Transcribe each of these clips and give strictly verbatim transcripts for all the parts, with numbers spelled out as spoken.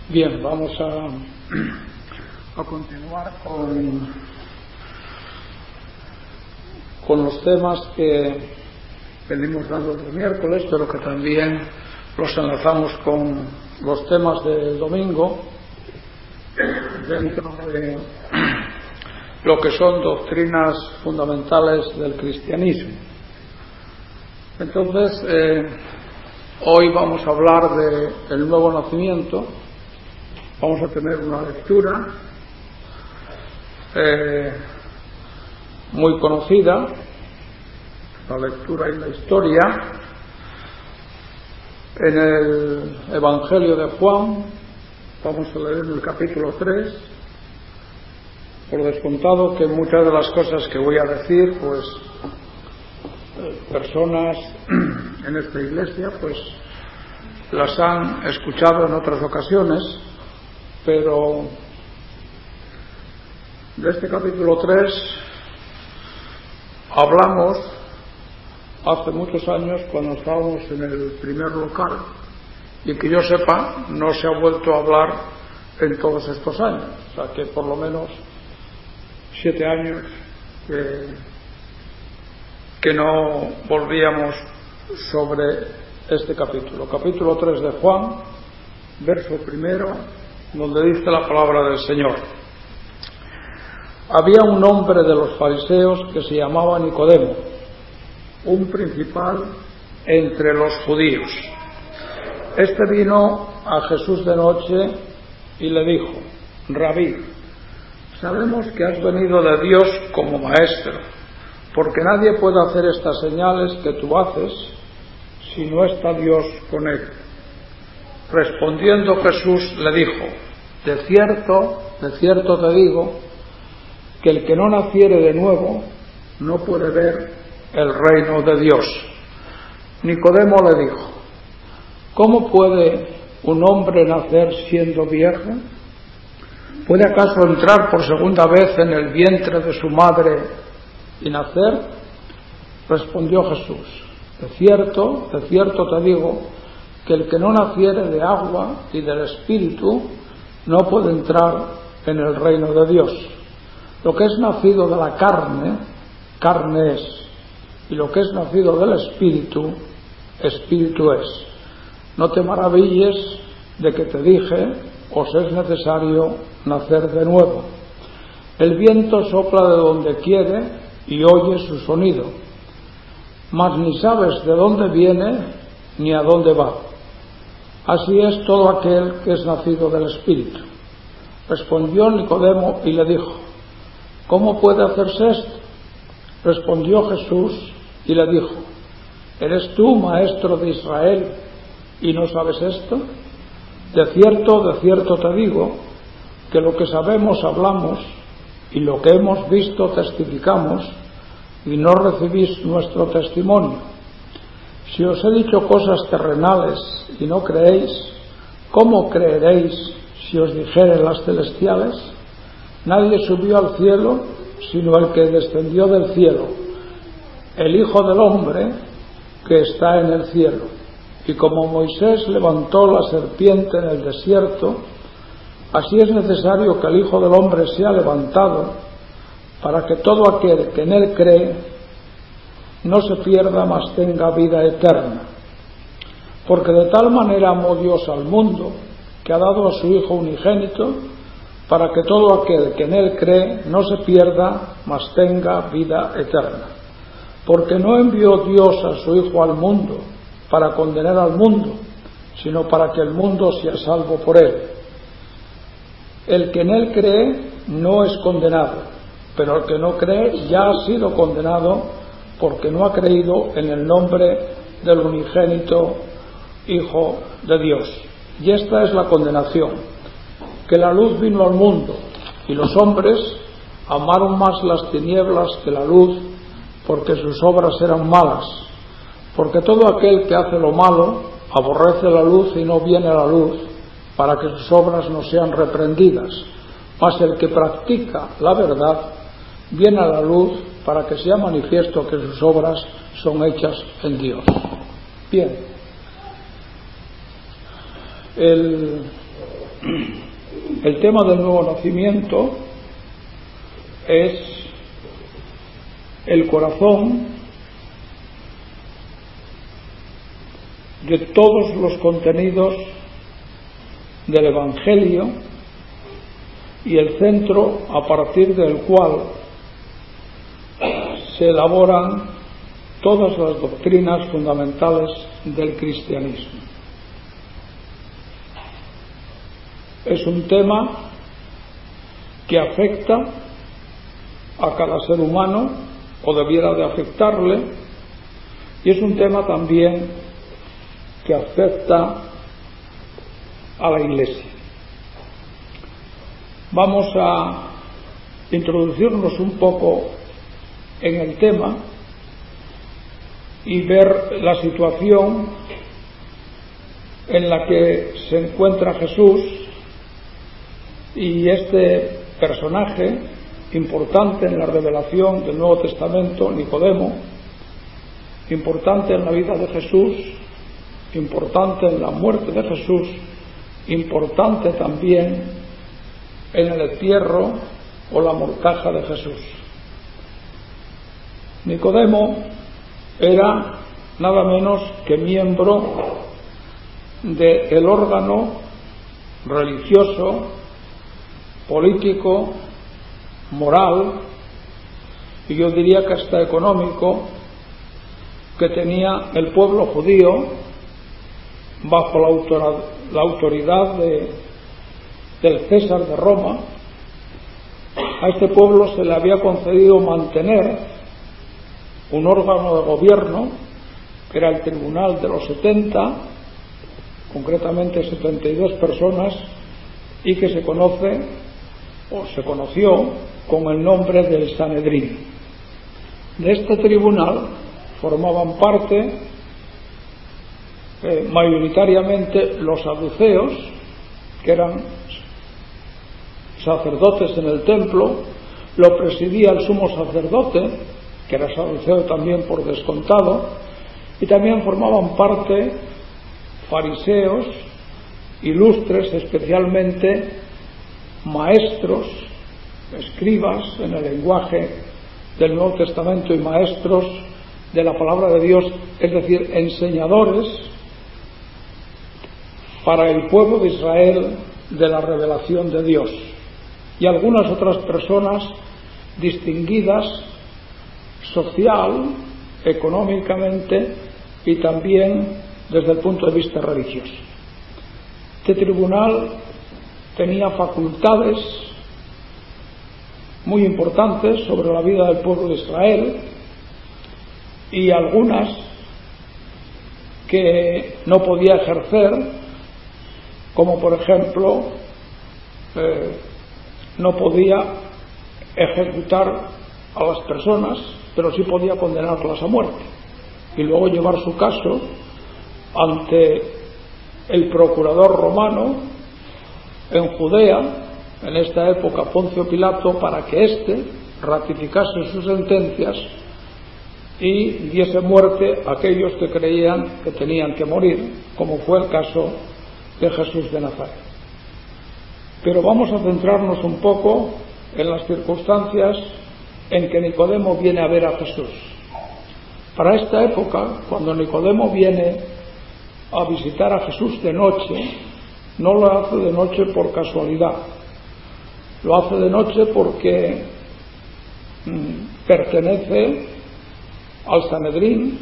Bien, vamos a, a continuar con, con los temas que venimos dando los miércoles, pero que también los enlazamos con los temas del domingo dentro de lo que son doctrinas fundamentales del cristianismo. Entonces, eh, hoy vamos a hablar del nuevo nacimiento. Vamos a tener una lectura eh, muy conocida, la lectura y la historia, en el Evangelio de Juan. Vamos a leer en el capítulo tres. Por descontado que muchas de las cosas que voy a decir, pues personas en esta iglesia pues las han escuchado en otras ocasiones, pero de este capítulo tres hablamos hace muchos años, cuando estábamos en el primer local, y que yo sepa no se ha vuelto a hablar en todos estos años, o sea que por lo menos siete años que, que no volvíamos sobre este capítulo. Capítulo tres de Juan, verso primero, donde dice la palabra del Señor: había un hombre de los fariseos que se llamaba Nicodemo, un principal entre los judíos. Este vino a Jesús de noche y le dijo: Rabí, sabemos que has venido de Dios como maestro, porque nadie puede hacer estas señales que tú haces si no está Dios con él. Respondiendo Jesús le dijo: de cierto, de cierto te digo, que el que no naciere de nuevo no puede ver el reino de Dios. Nicodemo le dijo: ¿cómo puede un hombre nacer siendo viejo? ¿Puede acaso entrar por segunda vez en el vientre de su madre y nacer? Respondió Jesús: de cierto, de cierto te digo, que el que no naciere de agua y del Espíritu no puede entrar en el reino de Dios. Lo que es nacido de la carne, carne es, y lo que es nacido del Espíritu, Espíritu es. No te maravilles de que te dije: os es necesario nacer de nuevo. El viento sopla de donde quiere y oye su sonido, mas ni sabes de dónde viene ni a dónde va. Así es todo aquel que es nacido del Espíritu. Respondió Nicodemo y le dijo: ¿cómo puede hacerse esto? Respondió Jesús y le dijo: ¿eres tú maestro de Israel y no sabes esto? De cierto, de cierto te digo, que lo que sabemos hablamos, y lo que hemos visto testificamos, y no recibís nuestro testimonio. Si os he dicho cosas terrenales y no creéis, ¿cómo creeréis si os dijere las celestiales? Nadie subió al cielo sino el que descendió del cielo, el Hijo del Hombre que está en el cielo. Y como Moisés levantó la serpiente en el desierto, así es necesario que el Hijo del Hombre sea levantado, para que todo aquel que en él cree no se pierda, mas tenga vida eterna. Porque de tal manera amó Dios al mundo, que ha dado a su Hijo unigénito, para que todo aquel que en él cree no se pierda, mas tenga vida eterna. Porque no envió Dios a su Hijo al mundo para condenar al mundo, sino para que el mundo sea salvo por él. El que en él cree no es condenado, pero el que no cree ya ha sido condenado, porque no ha creído en el nombre del unigénito Hijo de Dios. Y esta es la condenación: que la luz vino al mundo, y los hombres amaron más las tinieblas que la luz, porque sus obras eran malas. Porque todo aquel que hace lo malo aborrece la luz y no viene a la luz, para que sus obras no sean reprendidas. Mas el que practica la verdad viene a la luz, para que sea manifiesto que sus obras son hechas en Dios. Bien, el, el tema del nuevo nacimiento es el corazón de todos los contenidos del Evangelio y el centro a partir del cual se elaboran todas las doctrinas fundamentales del cristianismo. Es un tema que afecta a cada ser humano, o debiera de afectarle, y es un tema también que afecta a la Iglesia. Vamos a introducirnos un poco en el tema y ver la situación en la que se encuentra Jesús y este personaje importante en la revelación del Nuevo Testamento, Nicodemo, importante en la vida de Jesús, importante en la muerte de Jesús, importante también en el entierro o la mortaja de Jesús. Nicodemo era nada menos que miembro del órgano religioso, político, moral y yo diría que hasta económico que tenía el pueblo judío bajo la, autora, la autoridad de, del César de Roma. A este pueblo se le había concedido mantener un órgano de gobierno que era el Tribunal de los setenta, concretamente setenta y dos personas, y que se conoce o se conoció con el nombre del Sanedrín. De este tribunal formaban parte eh, mayoritariamente los saduceos, que eran sacerdotes en el templo. Lo presidía el sumo sacerdote, que era saduceo también por descontado, y también formaban parte fariseos, ilustres, especialmente maestros, escribas en el lenguaje del Nuevo Testamento y maestros de la palabra de Dios, es decir, enseñadores para el pueblo de Israel de la revelación de Dios, y algunas otras personas distinguidas social, económicamente y también desde el punto de vista religioso. Este tribunal tenía facultades muy importantes sobre la vida del pueblo de Israel y algunas que no podía ejercer, como por ejemplo eh, no podía ejecutar a las personas, pero sí podía condenarlas a muerte y luego llevar su caso ante el procurador romano en Judea, en esta época Poncio Pilato, para que éste ratificase sus sentencias y diese muerte a aquellos que creían que tenían que morir, como fue el caso de Jesús de Nazaret. Pero vamos a centrarnos un poco en las circunstancias en que Nicodemo viene a ver a Jesús. Para esta época, cuando Nicodemo viene a visitar a Jesús de noche, no lo hace de noche por casualidad, lo hace de noche porque mmm, pertenece al Sanedrín,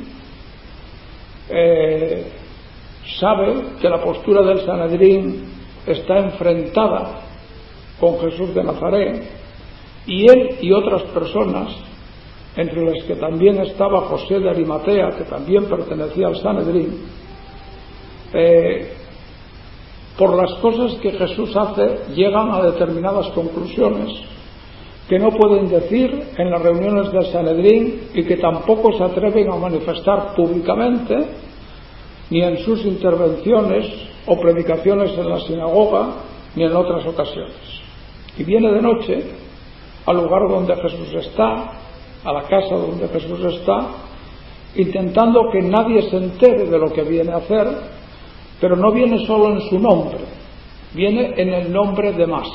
eh, sabe que la postura del Sanedrín está enfrentada con Jesús de Nazaret, y él y otras personas, entre las que también estaba José de Arimatea, que también pertenecía al Sanedrín, eh, por las cosas que Jesús hace llegan a determinadas conclusiones que no pueden decir en las reuniones del Sanedrín y que tampoco se atreven a manifestar públicamente ni en sus intervenciones o predicaciones en la sinagoga ni en otras ocasiones. Y viene de noche al lugar donde Jesús está, a la casa donde Jesús está, intentando que nadie se entere de lo que viene a hacer, pero no viene solo en su nombre, viene en el nombre de más.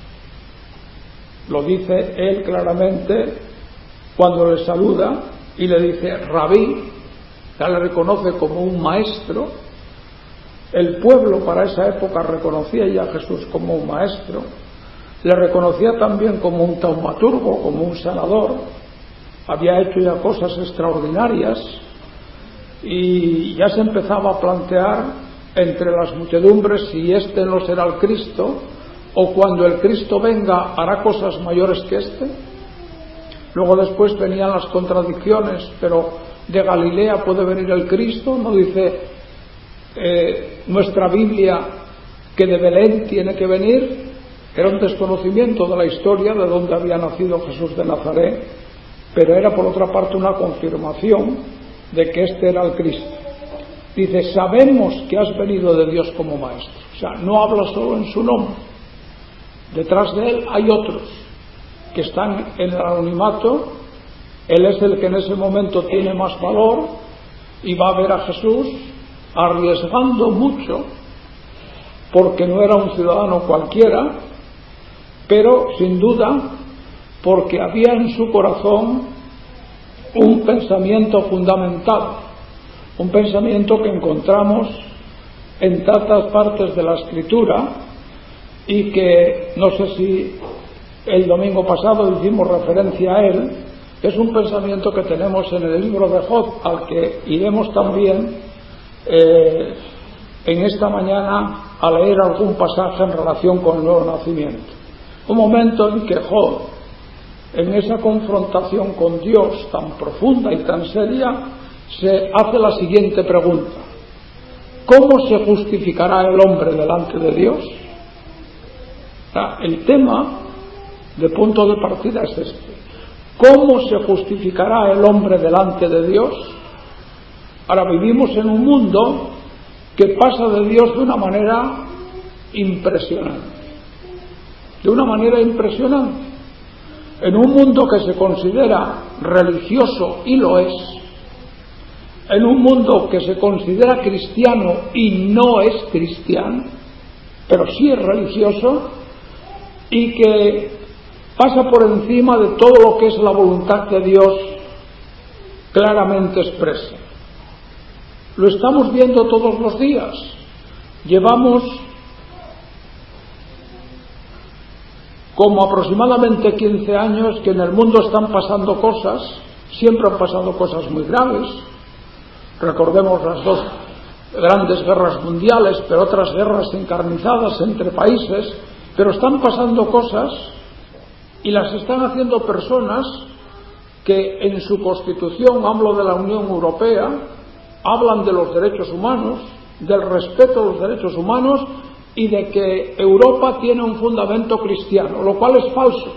Lo dice él claramente cuando le saluda y le dice Rabí, ya le reconoce como un maestro. El pueblo para esa época reconocía ya a Jesús como un maestro, le reconocía también como un taumaturgo, como un sanador, había hecho ya cosas extraordinarias y ya se empezaba a plantear entre las muchedumbres si este no será el Cristo o cuando el Cristo venga hará cosas mayores que este. Luego después venían las contradicciones, pero de Galilea puede venir el Cristo, no dice eh, nuestra Biblia que de Belén tiene que venir. Era un desconocimiento de la historia de dónde había nacido Jesús de Nazaret, pero era por otra parte una confirmación de que este era el Cristo. Dice, sabemos que has venido de Dios como maestro. O sea, no habla solo en su nombre. Detrás de él hay otros que están en el anonimato. Él es el que en ese momento tiene más valor y va a ver a Jesús arriesgando mucho, porque no era un ciudadano cualquiera, pero sin duda porque había en su corazón un pensamiento fundamental, un pensamiento que encontramos en tantas partes de la Escritura y que no sé si el domingo pasado hicimos referencia a él. Es un pensamiento que tenemos en el libro de Job, al que iremos también eh, en esta mañana a leer algún pasaje en relación con el nuevo nacimiento. Un momento en que Job, en esa confrontación con Dios tan profunda y tan seria, se hace la siguiente pregunta: ¿cómo se justificará el hombre delante de Dios? O sea, el tema de punto de partida es este: ¿cómo se justificará el hombre delante de Dios? Ahora vivimos en un mundo que pasa de Dios de una manera impresionante, de una manera impresionante. En un mundo que se considera religioso y lo es, en un mundo que se considera cristiano y no es cristiano, pero sí es religioso, y que pasa por encima de todo lo que es la voluntad de Dios claramente expresa. Lo estamos viendo todos los días. Llevamos como aproximadamente quince años que en el mundo están pasando cosas, siempre han pasado cosas muy graves. Recordemos las dos grandes guerras mundiales, pero otras guerras encarnizadas entre países, pero están pasando cosas y las están haciendo personas que en su constitución, hablo de la Unión Europea, hablan de los derechos humanos, del respeto a los derechos humanos y de que Europa tiene un fundamento cristiano, lo cual es falso.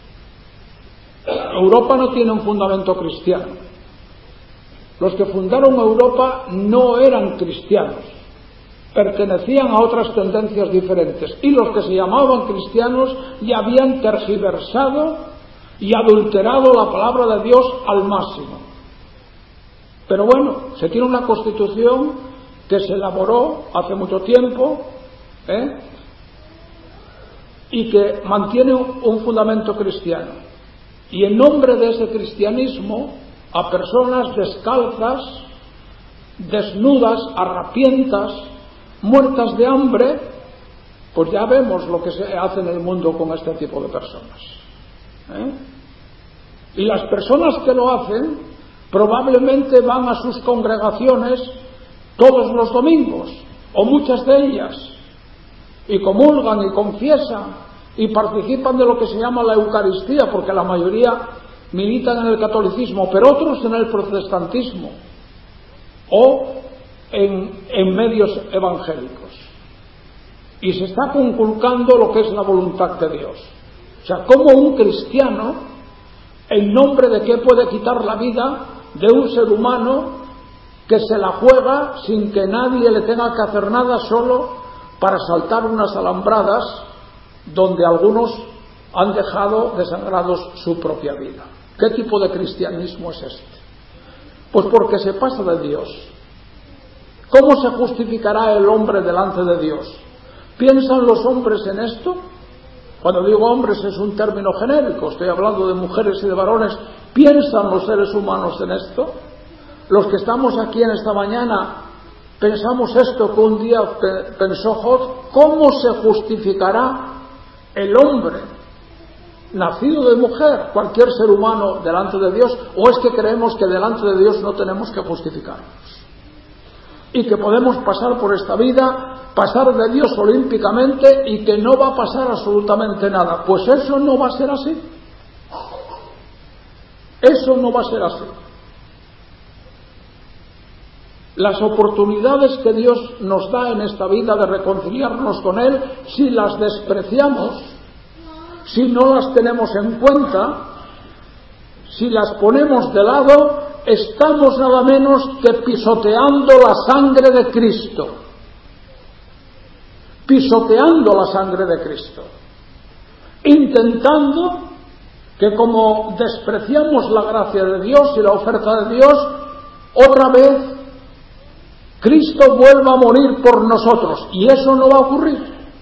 Europa no tiene un fundamento cristiano. Los que fundaron Europa no eran cristianos, pertenecían a otras tendencias diferentes, y los que se llamaban cristianos ya habían tergiversado y adulterado la palabra de Dios al máximo. Pero bueno, se tiene una constitución que se elaboró hace mucho tiempo, ¿eh? y que mantiene un fundamento cristiano, y en nombre de ese cristianismo a personas descalzas, desnudas, harapientas, muertas de hambre, pues ya vemos lo que se hace en el mundo con este tipo de personas, ¿eh? Y las personas que lo hacen probablemente van a sus congregaciones todos los domingos, o muchas de ellas, y comulgan y confiesan y participan de lo que se llama la Eucaristía, porque la mayoría militan en el catolicismo, pero otros en el protestantismo o en, en medios evangélicos, y se está conculcando lo que es la voluntad de Dios. O sea, como un cristiano, en nombre de qué puede quitar la vida de un ser humano que se la juega sin que nadie le tenga que hacer nada, solo para saltar unas alambradas donde algunos han dejado desangrados su propia vida. ¿Qué tipo de cristianismo es este? Pues porque se pasa de Dios. ¿Cómo se justificará el hombre delante de Dios? ¿Piensan los hombres en esto? Cuando digo hombres es un término genérico, estoy hablando de mujeres y de varones. ¿Piensan los seres humanos en esto? Los que estamos aquí en esta mañana, pensamos esto que un día pensó Job. ¿Cómo se justificará el hombre nacido de mujer, cualquier ser humano, delante de Dios? ¿O es que creemos que delante de Dios no tenemos que justificarnos? Y que podemos pasar por esta vida, pasar de Dios olímpicamente y que no va a pasar absolutamente nada. Pues eso no va a ser así. Eso no va a ser así. Las oportunidades que Dios nos da en esta vida de reconciliarnos con Él, si las despreciamos, si no las tenemos en cuenta, si las ponemos de lado, estamos nada menos que pisoteando la sangre de Cristo. Pisoteando la sangre de Cristo. Intentando que, como despreciamos la gracia de Dios y la oferta de Dios, otra vez Cristo vuelva a morir por nosotros. Y eso no va a ocurrir.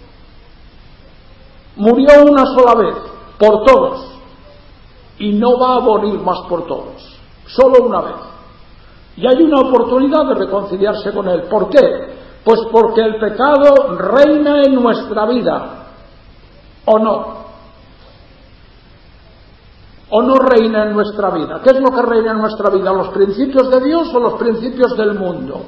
Murió una sola vez por todos y no va a morir más por todos, solo una vez. Y hay una oportunidad de reconciliarse con Él. ¿Por qué? Pues porque el pecado reina en nuestra vida, ¿o no? ¿O no reina en nuestra vida? ¿Qué es lo que reina en nuestra vida? ¿Los principios de Dios o los principios del mundo?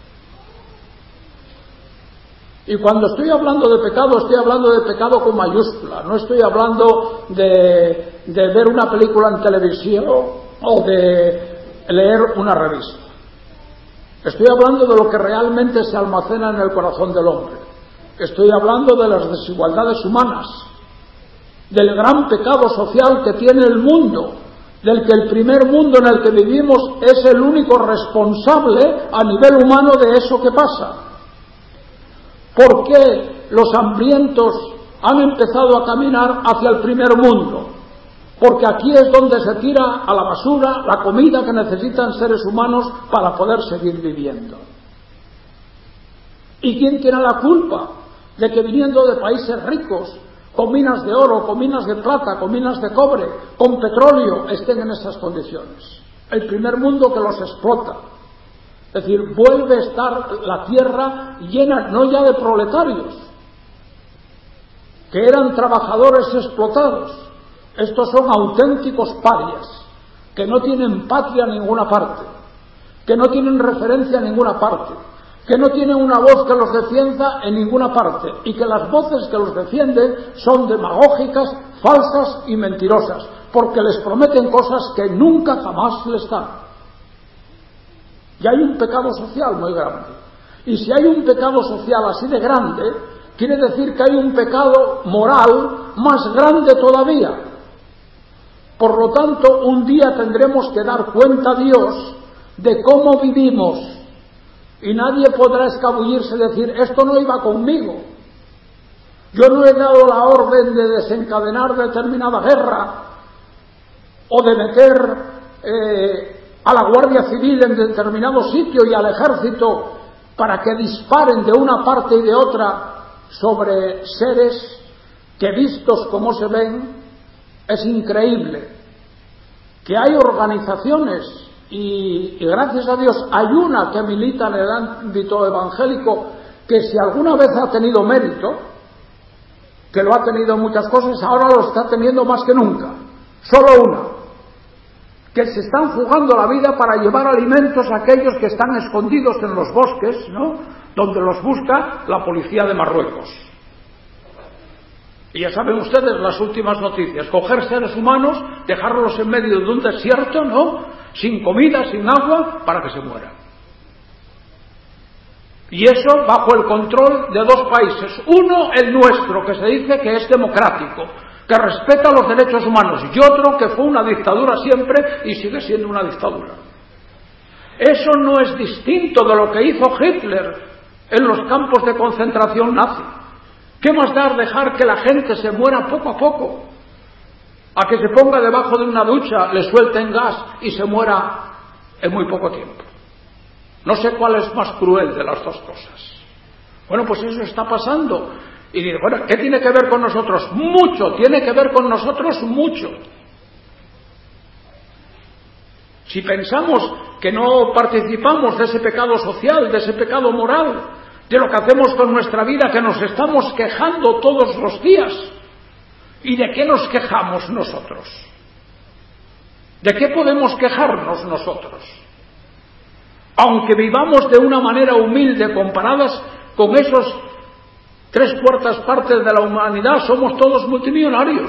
Y cuando estoy hablando de pecado, estoy hablando de pecado con mayúscula. No estoy hablando de, de ver una película en televisión o de leer una revista. Estoy hablando de lo que realmente se almacena en el corazón del hombre. Estoy hablando de las desigualdades humanas, del gran pecado social que tiene el mundo, del que el primer mundo en el que vivimos es el único responsable a nivel humano de eso que pasa. ¿Por qué los hambrientos han empezado a caminar hacia el primer mundo? Porque aquí es donde se tira a la basura la comida que necesitan seres humanos para poder seguir viviendo. ¿Y quién tiene la culpa de que viniendo de países ricos, con minas de oro, con minas de plata, con minas de cobre, con petróleo, estén en esas condiciones? El primer mundo que los explota. Es decir, vuelve a estar la tierra llena, no ya de proletarios, que eran trabajadores explotados. Estos son auténticos parias, que no tienen patria en ninguna parte, que no tienen referencia en ninguna parte, que no tienen una voz que los defienda en ninguna parte, y que las voces que los defienden son demagógicas, falsas y mentirosas, porque les prometen cosas que nunca jamás les dan. Y hay un pecado social muy grande. Y si hay un pecado social así de grande, quiere decir que hay un pecado moral más grande todavía. Por lo tanto, un día tendremos que dar cuenta a Dios de cómo vivimos. Y nadie podrá escabullirse y decir, esto no iba conmigo. Yo no he dado la orden de desencadenar determinada guerra o de meter eh, a la Guardia Civil en determinado sitio y al ejército para que disparen de una parte y de otra sobre seres que, vistos como se ven, es increíble. Que hay organizaciones y, y gracias a Dios hay una que milita en el ámbito evangélico que, si alguna vez ha tenido mérito, que lo ha tenido en muchas cosas, ahora lo está teniendo más que nunca. Solo una, que se están jugando la vida para llevar alimentos a aquellos que están escondidos en los bosques, ¿no?, donde los busca la policía de Marruecos. Y ya saben ustedes las últimas noticias: coger seres humanos, dejarlos en medio de un desierto, ¿no?, sin comida, sin agua, para que se mueran. Y eso bajo el control de dos países. Uno, el nuestro, que se dice que es democrático, que respeta los derechos humanos, y otro que fue una dictadura siempre y sigue siendo una dictadura. Eso no es distinto de lo que hizo Hitler en los campos de concentración nazi. ¿Qué más da dejar que la gente se muera poco a poco? A que se ponga debajo de una ducha, le suelten gas y se muera en muy poco tiempo. No sé cuál es más cruel de las dos cosas. Bueno, pues eso está pasando. Y dice, bueno, ¿qué tiene que ver con nosotros? Mucho, tiene que ver con nosotros mucho. Si pensamos que no participamos de ese pecado social, de ese pecado moral, de lo que hacemos con nuestra vida, que nos estamos quejando todos los días. ¿Y de qué nos quejamos nosotros? ¿De qué podemos quejarnos nosotros? Aunque vivamos de una manera humilde comparadas con esos tres cuartas partes de la humanidad, somos todos multimillonarios.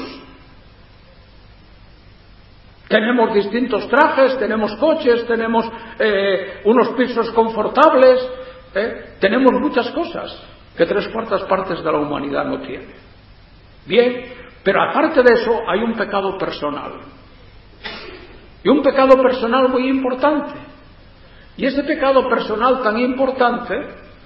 Tenemos distintos trajes, tenemos coches, tenemos eh, unos pisos confortables, eh, tenemos muchas cosas que tres cuartas partes de la humanidad no tiene. Bien, pero aparte de eso hay un pecado personal. Y un pecado personal muy importante. Y ese pecado personal tan importante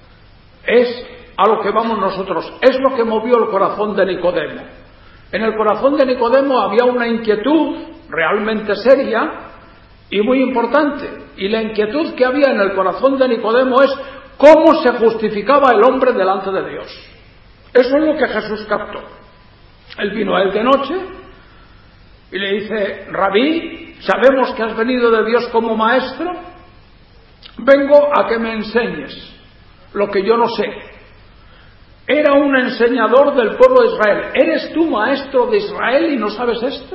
es a lo que vamos nosotros, es lo que movió el corazón de Nicodemo. En el corazón de Nicodemo había una inquietud realmente seria y muy importante. Y la inquietud que había en el corazón de Nicodemo es cómo se justificaba el hombre delante de Dios. Eso es lo que Jesús captó. Él vino a él de noche y le dice, Rabí, sabemos que has venido de Dios como maestro, vengo a que me enseñes lo que yo no sé. Era un enseñador del pueblo de Israel. ¿Eres tú maestro de Israel y no sabes esto?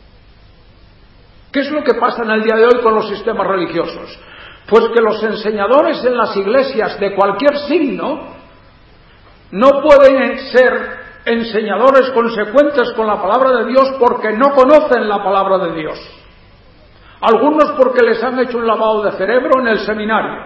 ¿Qué es lo que pasa en el día de hoy con los sistemas religiosos? Pues que los enseñadores en las iglesias de cualquier signo no pueden ser enseñadores consecuentes con la palabra de Dios porque no conocen la palabra de Dios. Algunos porque les han hecho un lavado de cerebro en el seminario.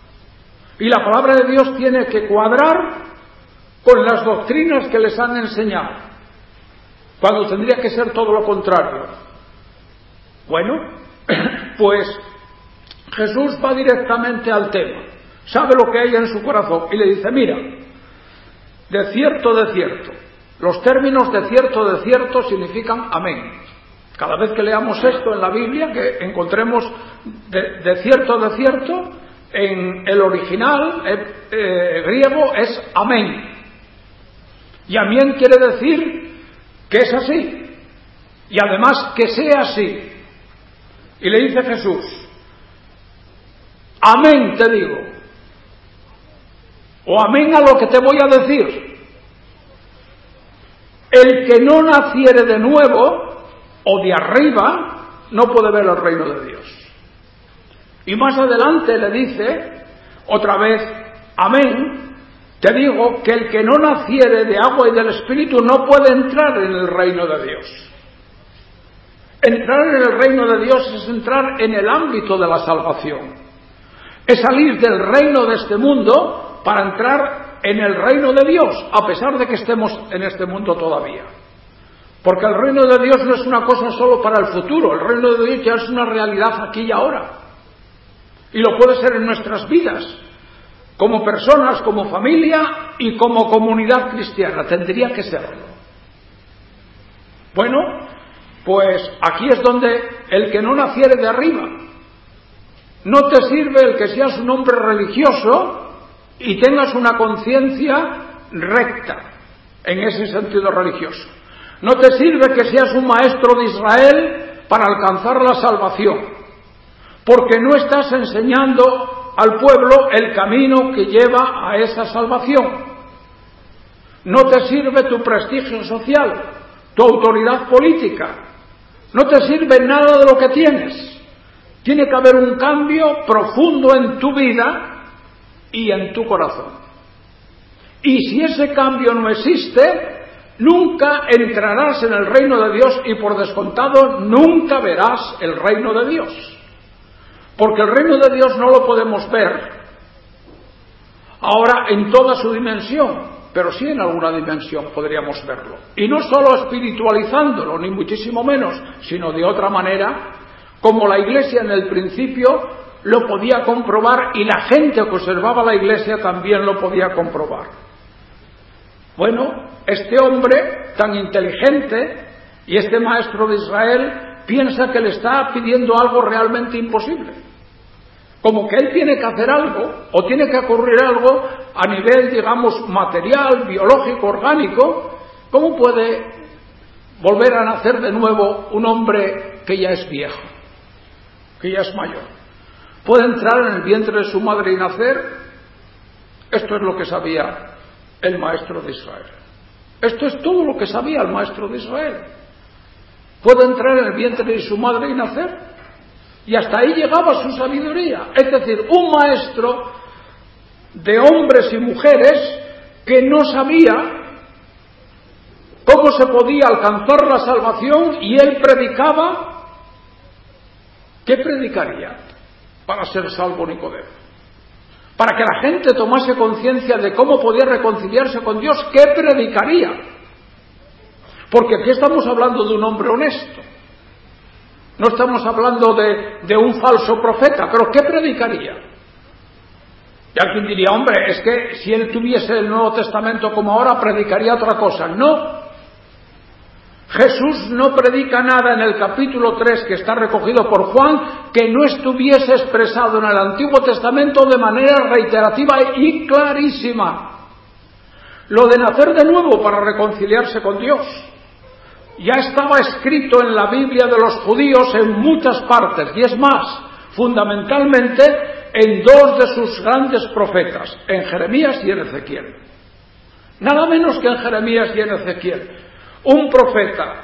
Y la palabra de Dios tiene que cuadrar con las doctrinas que les han enseñado, cuando tendría que ser todo lo contrario. Bueno, pues Jesús va directamente al tema, sabe lo que hay en su corazón y le dice, mira, de cierto, de cierto, los términos de cierto, de cierto significan amén. Cada vez que leamos esto en la Biblia, que encontremos de, de cierto, de cierto, en el original eh, eh, griego es amén. Y amén quiere decir que es así. Y además que sea así. Y le dice Jesús, amén te digo. O amén a lo que te voy a decir. El que no naciere de nuevo o de arriba no puede ver el reino de Dios. Y más adelante le dice otra vez, amén. Te digo que el que no naciere de agua y del Espíritu no puede entrar en el reino de Dios. Entrar en el reino de Dios es entrar en el ámbito de la salvación. Es salir del reino de este mundo para entrar en el reino de Dios, a pesar de que estemos en este mundo todavía. Porque el reino de Dios no es una cosa solo para el futuro, el reino de Dios ya es una realidad aquí y ahora. Y lo puede ser en nuestras vidas. Como personas, como familia y como comunidad cristiana. Tendría que serlo. Bueno, pues aquí es donde el que no naciere de arriba. No te sirve el que seas un hombre religioso y tengas una conciencia recta en ese sentido religioso. No te sirve que seas un maestro de Israel para alcanzar la salvación. Porque no estás enseñando al pueblo el camino que lleva a esa salvación. No te sirve tu prestigio social, tu autoridad política. No te sirve nada de lo que tienes. Tiene que haber un cambio profundo en tu vida y en tu corazón. Y si ese cambio no existe, nunca entrarás en el reino de Dios y por descontado nunca verás el reino de Dios. Porque el reino de Dios no lo podemos ver ahora en toda su dimensión, pero sí en alguna dimensión podríamos verlo. Y no solo espiritualizándolo, ni muchísimo menos, sino de otra manera, como la Iglesia en el principio lo podía comprobar y la gente que observaba la Iglesia también lo podía comprobar. Bueno, este hombre tan inteligente y este maestro de Israel piensa que le está pidiendo algo realmente imposible. como que él tiene que hacer algo, o tiene que ocurrir algo a nivel, digamos, material, biológico, orgánico. ¿Cómo puede volver a nacer de nuevo un hombre que ya es viejo, que ya es mayor? ¿Puede entrar en el vientre de su madre y nacer? Esto es lo que sabía el maestro de Israel. Esto es todo lo que sabía el maestro de Israel. ¿Puede entrar en el vientre de su madre y nacer? Y hasta ahí llegaba su sabiduría. Es decir, un maestro de hombres y mujeres que no sabía cómo se podía alcanzar la salvación, y él predicaba. ¿Qué predicaría para ser salvo Nicodemo? Para que la gente tomase conciencia de cómo podía reconciliarse con Dios, ¿qué predicaría? Porque aquí estamos hablando de un hombre honesto. No estamos hablando de, de un falso profeta, pero ¿qué predicaría? Y alguien diría, hombre, es que si él tuviese el Nuevo Testamento como ahora, predicaría otra cosa. No. Jesús no predica nada en el capítulo tres, que está recogido por Juan, que no estuviese expresado en el Antiguo Testamento de manera reiterativa y clarísima. Lo de nacer de nuevo para reconciliarse con Dios ya estaba escrito en la Biblia de los judíos en muchas partes, y es más, fundamentalmente en dos de sus grandes profetas, en Jeremías y en Ezequiel. Nada menos que en Jeremías y en Ezequiel. Un profeta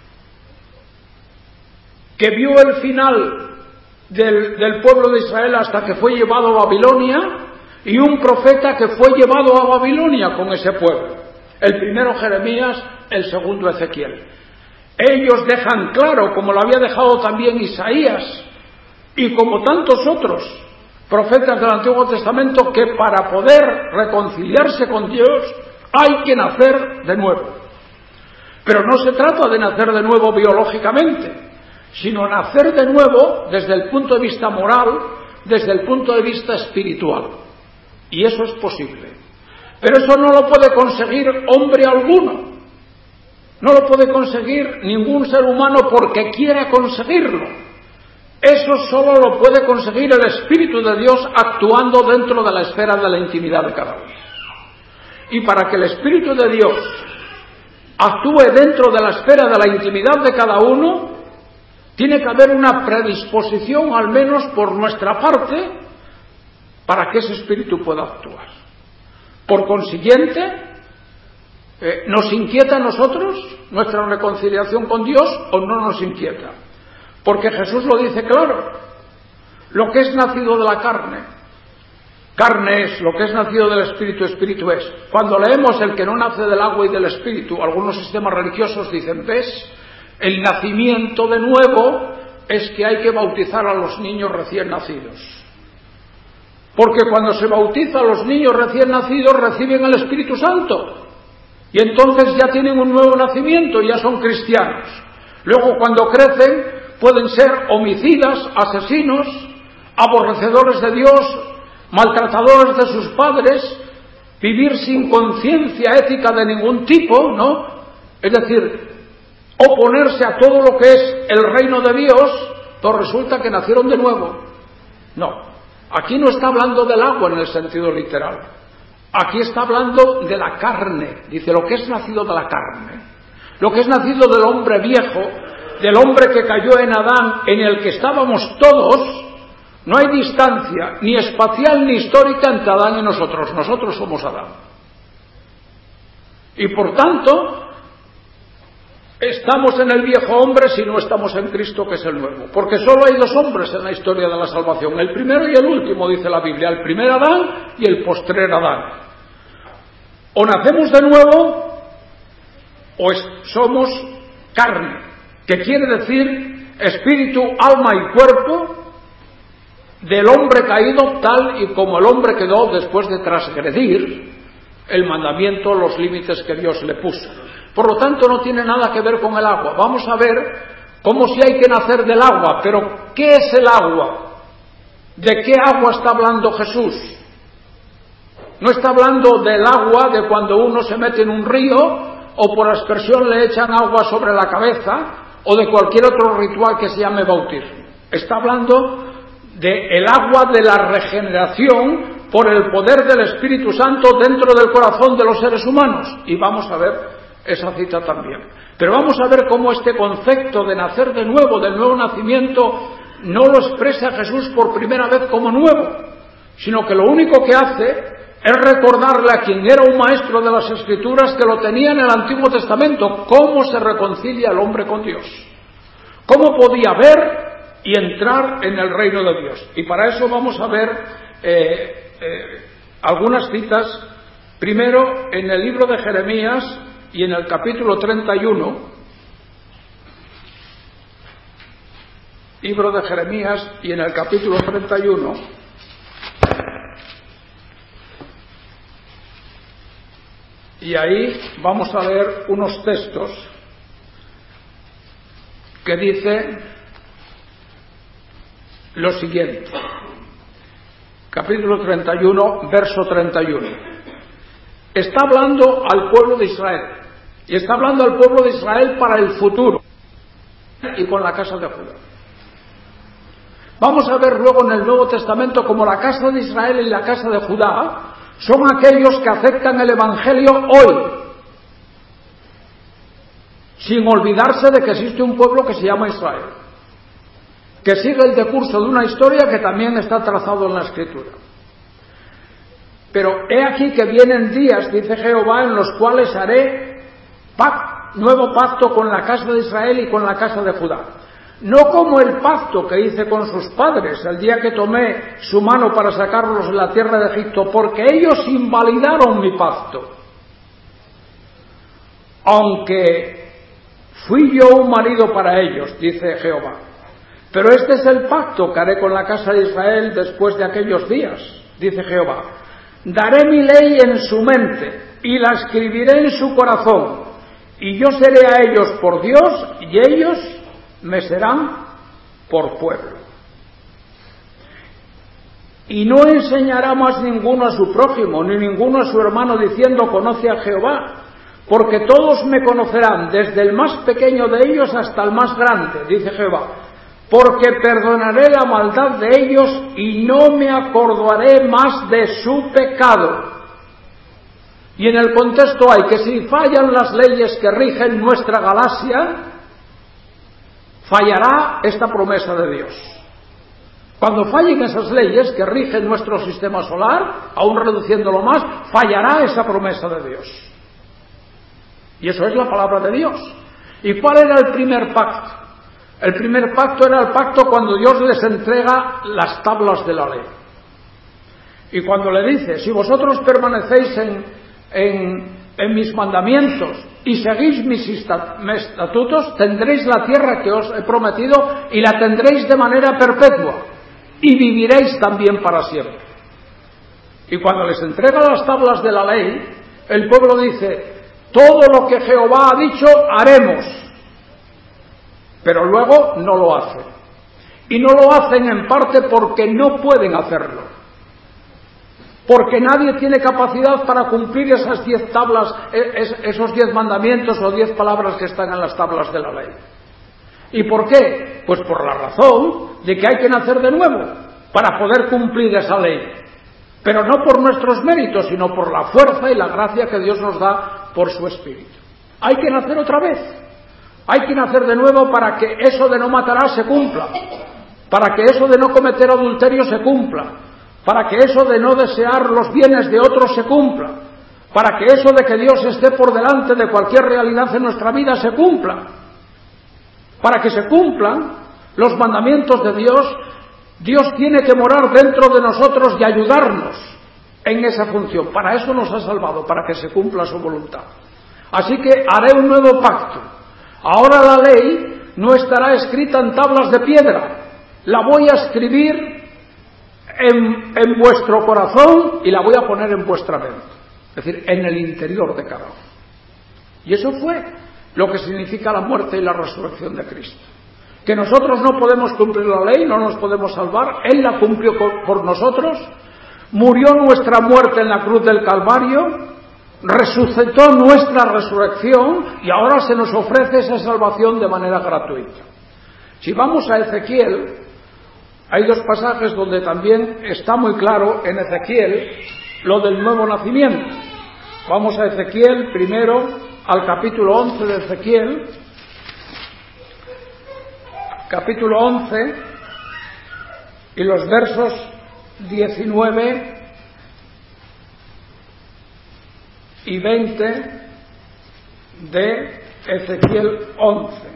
que vio el final del, del pueblo de Israel hasta que fue llevado a Babilonia, y un profeta que fue llevado a Babilonia con ese pueblo. El primero Jeremías, el segundo Ezequiel. Ellos dejan claro, como lo había dejado también Isaías y como tantos otros profetas del Antiguo Testamento, que para poder reconciliarse con Dios hay que nacer de nuevo. Pero no se trata de nacer de nuevo biológicamente, sino nacer de nuevo desde el punto de vista moral, desde el punto de vista espiritual. Y eso es posible. Pero eso no lo puede conseguir hombre alguno. No lo puede conseguir ningún ser humano porque quiera conseguirlo. Eso solo lo puede conseguir el Espíritu de Dios actuando dentro de la esfera de la intimidad de cada uno. Y para que el Espíritu de Dios actúe dentro de la esfera de la intimidad de cada uno, tiene que haber una predisposición, al menos por nuestra parte, para que ese Espíritu pueda actuar. Por consiguiente, eh, ¿nos inquieta a nosotros nuestra reconciliación con Dios o no nos inquieta? Porque Jesús lo dice claro: lo que es nacido de la carne, carne es; lo que es nacido del Espíritu, Espíritu es. Cuando leemos el que no nace del agua y del Espíritu, algunos sistemas religiosos dicen, ¿ves? El nacimiento de nuevo es que hay que bautizar a los niños recién nacidos. Porque cuando se bautiza a los niños recién nacidos, reciben el Espíritu Santo. Y entonces ya tienen un nuevo nacimiento, ya son cristianos. Luego, cuando crecen, pueden ser homicidas, asesinos, aborrecedores de Dios, maltratadores de sus padres, vivir sin conciencia ética de ningún tipo, ¿no? Es decir, oponerse a todo lo que es el reino de Dios, pues resulta que nacieron de nuevo. No, aquí no está hablando del agua en el sentido literal. Aquí está hablando de la carne. Dice, lo que es nacido de la carne, lo que es nacido del hombre viejo, del hombre que cayó en Adán, en el que estábamos todos. No hay distancia, ni espacial ni histórica, entre Adán y nosotros. Nosotros somos Adán. Y por tanto, estamos en el viejo hombre si no estamos en Cristo, que es el nuevo. Porque solo hay dos hombres en la historia de la salvación: el primero y el último, dice la Biblia. El primer Adán y el postrer Adán. O nacemos de nuevo, o es, somos carne, que quiere decir espíritu, alma y cuerpo del hombre caído, tal y como el hombre quedó después de transgredir el mandamiento, los límites que Dios le puso. Por lo tanto, no tiene nada que ver con el agua. Vamos a ver cómo si hay que nacer del agua. Pero, ¿qué es el agua? ¿De qué agua está hablando Jesús? No está hablando del agua de cuando uno se mete en un río o por aspersión le echan agua sobre la cabeza, o de cualquier otro ritual que se llame bautismo. Está hablando del agua de la regeneración por el poder del Espíritu Santo dentro del corazón de los seres humanos. Y vamos a ver esa cita también. Pero vamos a ver cómo este concepto de nacer de nuevo, del nuevo nacimiento, no lo expresa Jesús por primera vez como nuevo, sino que lo único que hace es recordarle a quien era un maestro de las Escrituras que lo tenía en el Antiguo Testamento, cómo se reconcilia el hombre con Dios, cómo podía ver y entrar en el reino de Dios. Y para eso vamos a ver eh, eh, algunas citas, primero en el libro de Jeremías y en el capítulo treinta y uno, libro de Jeremías y en el capítulo treinta y uno, y ahí vamos a leer unos textos que dicen lo siguiente. Capítulo treinta y uno, verso treinta y uno. Está hablando al pueblo de Israel, y está hablando al pueblo de Israel para el futuro, y con la casa de Judá. Vamos a ver luego en el Nuevo Testamento como la casa de Israel y la casa de Judá son aquellos que aceptan el Evangelio hoy, sin olvidarse de que existe un pueblo que se llama Israel, que sigue el decurso de una historia que también está trazado en la Escritura. Pero he aquí que vienen días, dice Jehová, en los cuales haré pact, nuevo pacto con la casa de Israel y con la casa de Judá. No como el pacto que hice con sus padres el día que tomé su mano para sacarlos de la tierra de Egipto, porque ellos invalidaron mi pacto. Aunque fui yo un marido para ellos, dice Jehová. Pero este es el pacto que haré con la casa de Israel después de aquellos días, dice Jehová. Daré mi ley en su mente y la escribiré en su corazón, y yo seré a ellos por Dios y ellos me serán por pueblo. Y no enseñará más ninguno a su prójimo, ni ninguno a su hermano, diciendo, conoce a Jehová, porque todos me conocerán, desde el más pequeño de ellos hasta el más grande, dice Jehová, porque perdonaré la maldad de ellos y no me acordaré más de su pecado. Y en el contexto hay que si fallan las leyes que rigen nuestra galaxia, fallará esta promesa de Dios. Cuando fallen esas leyes que rigen nuestro sistema solar, aún reduciéndolo más, fallará esa promesa de Dios. Y eso es la palabra de Dios. ¿Y cuál era el primer pacto? El primer pacto era el pacto cuando Dios les entrega las tablas de la ley. Y cuando le dice, si vosotros permanecéis en, en, en mis mandamientos y seguís mis estatutos, tendréis la tierra que os he prometido y la tendréis de manera perpetua y viviréis también para siempre. Y cuando les entrega las tablas de la ley, el pueblo dice, todo lo que Jehová ha dicho haremos, pero luego no lo hacen. Y no lo hacen en parte porque no pueden hacerlo, porque nadie tiene capacidad para cumplir esas diez tablas, esos diez mandamientos o diez palabras que están en las tablas de la ley. ¿Y por qué? Pues por la razón de que hay que nacer de nuevo para poder cumplir esa ley, pero no por nuestros méritos, sino por la fuerza y la gracia que Dios nos da por su Espíritu. Hay que nacer otra vez, hay que nacer de nuevo para que eso de no matarás se cumpla, para que eso de no cometer adulterio se cumpla, para que eso de no desear los bienes de otros se cumpla, para que eso de que Dios esté por delante de cualquier realidad en nuestra vida se cumpla. Para que se cumplan los mandamientos de Dios, Dios tiene que morar dentro de nosotros y ayudarnos en esa función. Para eso nos ha salvado, para que se cumpla su voluntad. Así que haré un nuevo pacto. Ahora la ley no estará escrita en tablas de piedra, la voy a escribir en, en vuestro corazón y la voy a poner en vuestra mente, es decir, en el interior de cada uno. Y eso fue lo que significa la muerte y la resurrección de Cristo. Que nosotros no podemos cumplir la ley, no nos podemos salvar, Él la cumplió por nosotros, murió nuestra muerte en la cruz del Calvario, resucitó nuestra resurrección y ahora se nos ofrece esa salvación de manera gratuita. Si vamos a Ezequiel, Hay dos pasajes donde también está muy claro en Ezequiel lo del nuevo nacimiento. Vamos a Ezequiel primero, al capítulo once de Ezequiel, capítulo once y los versos diecinueve y veinte de Ezequiel once,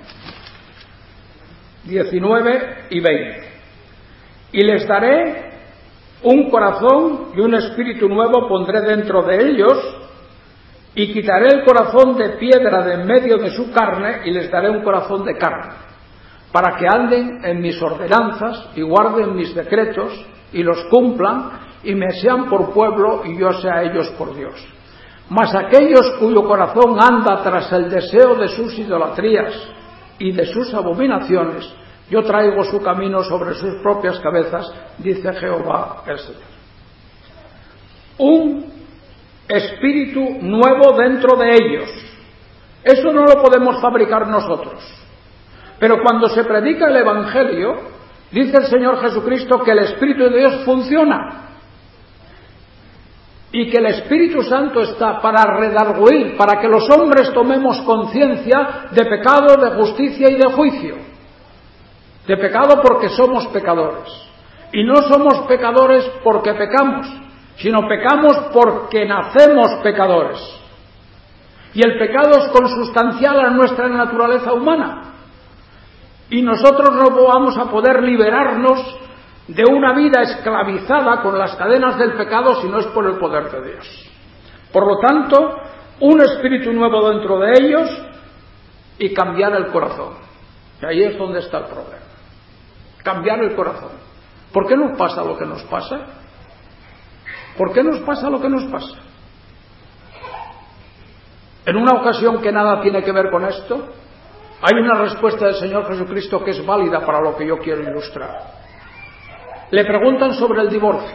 diecinueve y veinte. Y les daré un corazón y un espíritu nuevo pondré dentro de ellos, y quitaré el corazón de piedra de en medio de su carne, y les daré un corazón de carne, para que anden en mis ordenanzas y guarden mis decretos y los cumplan, y me sean por pueblo y yo sea a ellos por Dios. Mas aquellos cuyo corazón anda tras el deseo de sus idolatrías y de sus abominaciones, yo traigo su camino sobre sus propias cabezas, dice Jehová el Señor. Un espíritu nuevo dentro de ellos. Eso no lo podemos fabricar nosotros. Pero cuando se predica el Evangelio, dice el Señor Jesucristo que el Espíritu de Dios funciona. Y que el Espíritu Santo está para redarguir, para que los hombres tomemos conciencia de pecado, de justicia y de juicio. De pecado porque somos pecadores. Y no somos pecadores porque pecamos, sino pecamos porque nacemos pecadores. Y el pecado es consustancial a nuestra naturaleza humana. Y nosotros no vamos a poder liberarnos de una vida esclavizada con las cadenas del pecado si no es por el poder de Dios. Por lo tanto, un espíritu nuevo dentro de ellos y cambiar el corazón. Y ahí es donde está el problema. Cambiar el corazón. ¿Por qué nos pasa lo que nos pasa? ¿Por qué nos pasa lo que nos pasa? En una ocasión que nada tiene que ver con esto, hay una respuesta del Señor Jesucristo que es válida para lo que yo quiero ilustrar. Le preguntan sobre el divorcio.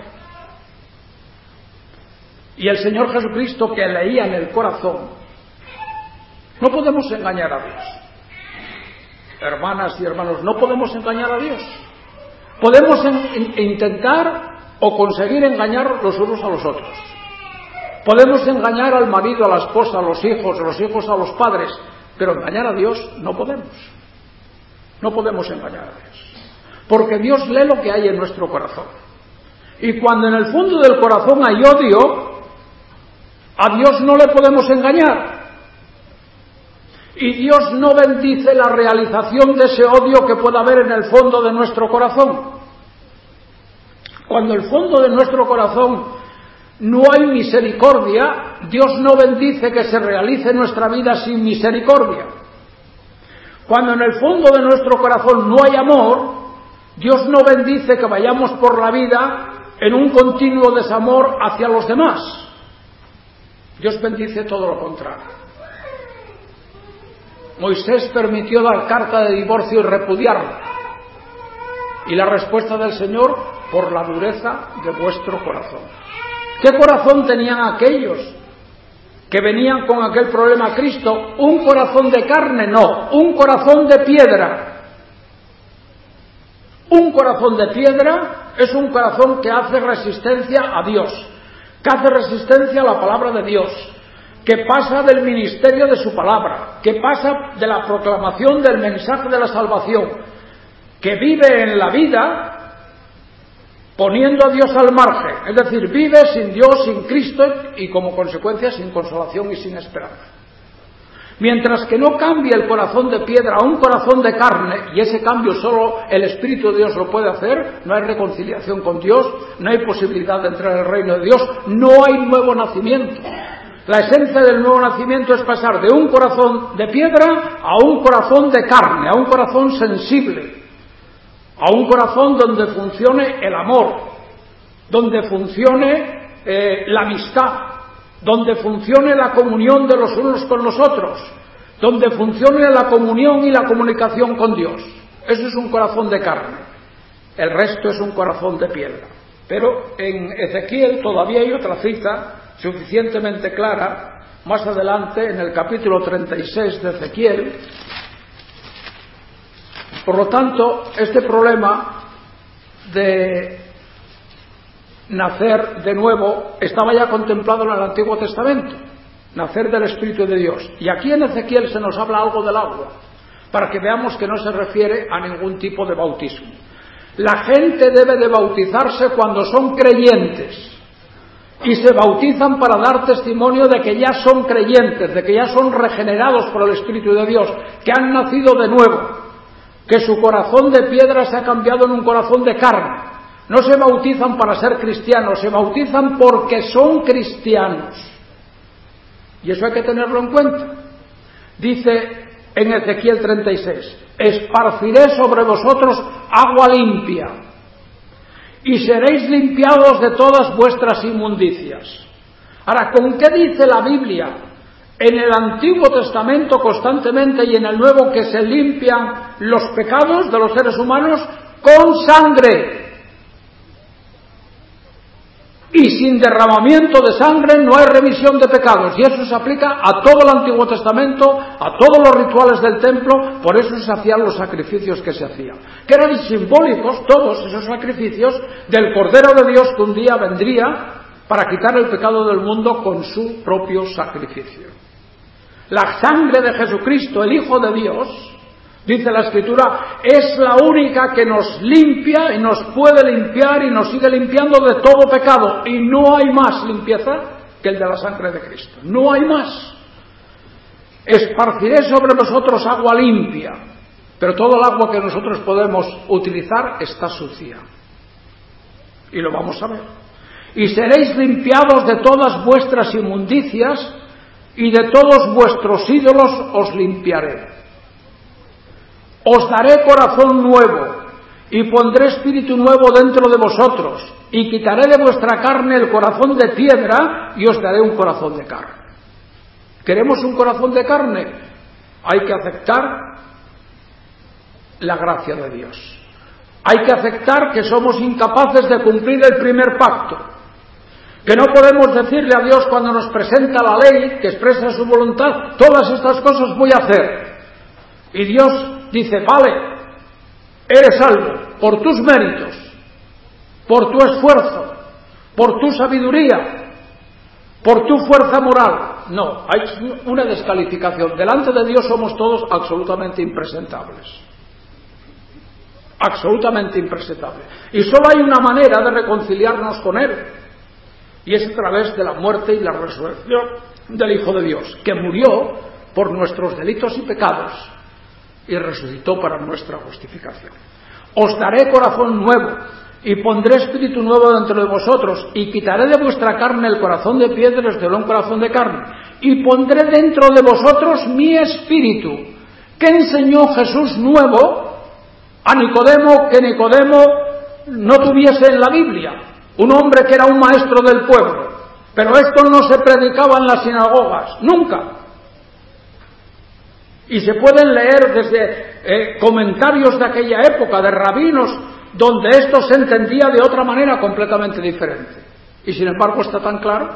Y el Señor Jesucristo, que leía en el corazón, no podemos engañar a Dios. Hermanas y hermanos, no podemos engañar a Dios. Podemos en, en, intentar o conseguir engañar los unos a los otros. Podemos engañar al marido, a la esposa, a los hijos, a los hijos a los padres, pero engañar a Dios no podemos. No podemos engañar a Dios. Porque Dios lee lo que hay en nuestro corazón. Y cuando en el fondo del corazón hay odio, a Dios no le podemos engañar. Y Dios no bendice la realización de ese odio que pueda haber en el fondo de nuestro corazón. Cuando en el fondo de nuestro corazón no hay misericordia, Dios no bendice que se realice nuestra vida sin misericordia. Cuando en el fondo de nuestro corazón no hay amor, Dios no bendice que vayamos por la vida en un continuo desamor hacia los demás. Dios bendice todo lo contrario. Moisés permitió dar carta de divorcio y repudiarla. Y la respuesta del Señor, por la dureza de vuestro corazón. ¿Qué corazón tenían aquellos que venían con aquel problema a Cristo? ¿Un corazón de carne? No, un corazón de piedra. Un corazón de piedra es un corazón que hace resistencia a Dios, que hace resistencia a la palabra de Dios, que pasa del ministerio de su palabra, que pasa de la proclamación del mensaje de la salvación, que vive en la vida poniendo a Dios al margen, es decir, vive sin Dios, sin Cristo y como consecuencia sin consolación y sin esperanza. Mientras que no cambie el corazón de piedra a un corazón de carne, y ese cambio solo el Espíritu de Dios lo puede hacer, no hay reconciliación con Dios, no hay posibilidad de entrar en el reino de Dios, no hay nuevo nacimiento. La esencia del nuevo nacimiento es pasar de un corazón de piedra a un corazón de carne, a un corazón sensible, a un corazón donde funcione el amor, donde funcione eh, la amistad, donde funcione la comunión de los unos con los otros, donde funcione la comunión y la comunicación con Dios. Eso es un corazón de carne. El resto es un corazón de piedra. Pero en Ezequiel todavía hay otra cita suficientemente clara, más adelante en el capítulo treinta y seis de Ezequiel. Por lo tanto, este problema de nacer de nuevo estaba ya contemplado en el Antiguo Testamento, nacer del Espíritu de Dios. Y aquí en Ezequiel se nos habla algo del agua, para que veamos que no se refiere a ningún tipo de bautismo. La gente debe de bautizarse cuando son creyentes, y se bautizan para dar testimonio de que ya son creyentes, de que ya son regenerados por el Espíritu de Dios, que han nacido de nuevo, que su corazón de piedra se ha cambiado en un corazón de carne. No se bautizan para ser cristianos, se bautizan porque son cristianos. Y eso hay que tenerlo en cuenta. Dice en Ezequiel treinta y seis, esparciré sobre vosotros agua limpia, y seréis limpiados de todas vuestras inmundicias. Ahora, ¿con qué dice la Biblia en el Antiguo Testamento constantemente y en el Nuevo que se limpian los pecados de los seres humanos? Con sangre. Y sin derramamiento de sangre no hay remisión de pecados. Y eso se aplica a todo el Antiguo Testamento, a todos los rituales del templo. Por eso se hacían los sacrificios que se hacían, que eran simbólicos, todos esos sacrificios, del Cordero de Dios que un día vendría para quitar el pecado del mundo con su propio sacrificio. La sangre de Jesucristo, el Hijo de Dios, dice la Escritura, es la única que nos limpia y nos puede limpiar y nos sigue limpiando de todo pecado. Y no hay más limpieza que el de la sangre de Cristo. No hay más. Esparciré sobre vosotros agua limpia, pero todo el agua que nosotros podemos utilizar está sucia. Y lo vamos a ver. Y seréis limpiados de todas vuestras inmundicias, y de todos vuestros ídolos os limpiaré. Os daré corazón nuevo, y pondré espíritu nuevo dentro de vosotros, y quitaré de vuestra carne el corazón de piedra, y os daré un corazón de carne. ¿Queremos un corazón de carne? Hay que aceptar la gracia de Dios. Hay que aceptar que somos incapaces de cumplir el primer pacto, que no podemos decirle a Dios cuando nos presenta la ley, que expresa su voluntad, todas estas cosas voy a hacer. Y Dios dice, vale, eres salvo por tus méritos, por tu esfuerzo, por tu sabiduría, por tu fuerza moral. No, hay una descalificación. Delante de Dios somos todos absolutamente impresentables. Absolutamente impresentables. Y solo hay una manera de reconciliarnos con Él, y es a través de la muerte y la resurrección del Hijo de Dios, que murió por nuestros delitos y pecados y resucitó para nuestra justificación. Os daré corazón nuevo, y pondré espíritu nuevo dentro de vosotros, y quitaré de vuestra carne el corazón de piedra y os daré un corazón de carne, y pondré dentro de vosotros mi espíritu. ¿Qué enseñó Jesús nuevo a Nicodemo que Nicodemo no tuviese en la Biblia? Un hombre que era un maestro del pueblo, pero esto no se predicaba en las sinagogas, nunca. Y se pueden leer desde eh, comentarios de aquella época, de rabinos, donde esto se entendía de otra manera completamente diferente. Y sin embargo está tan claro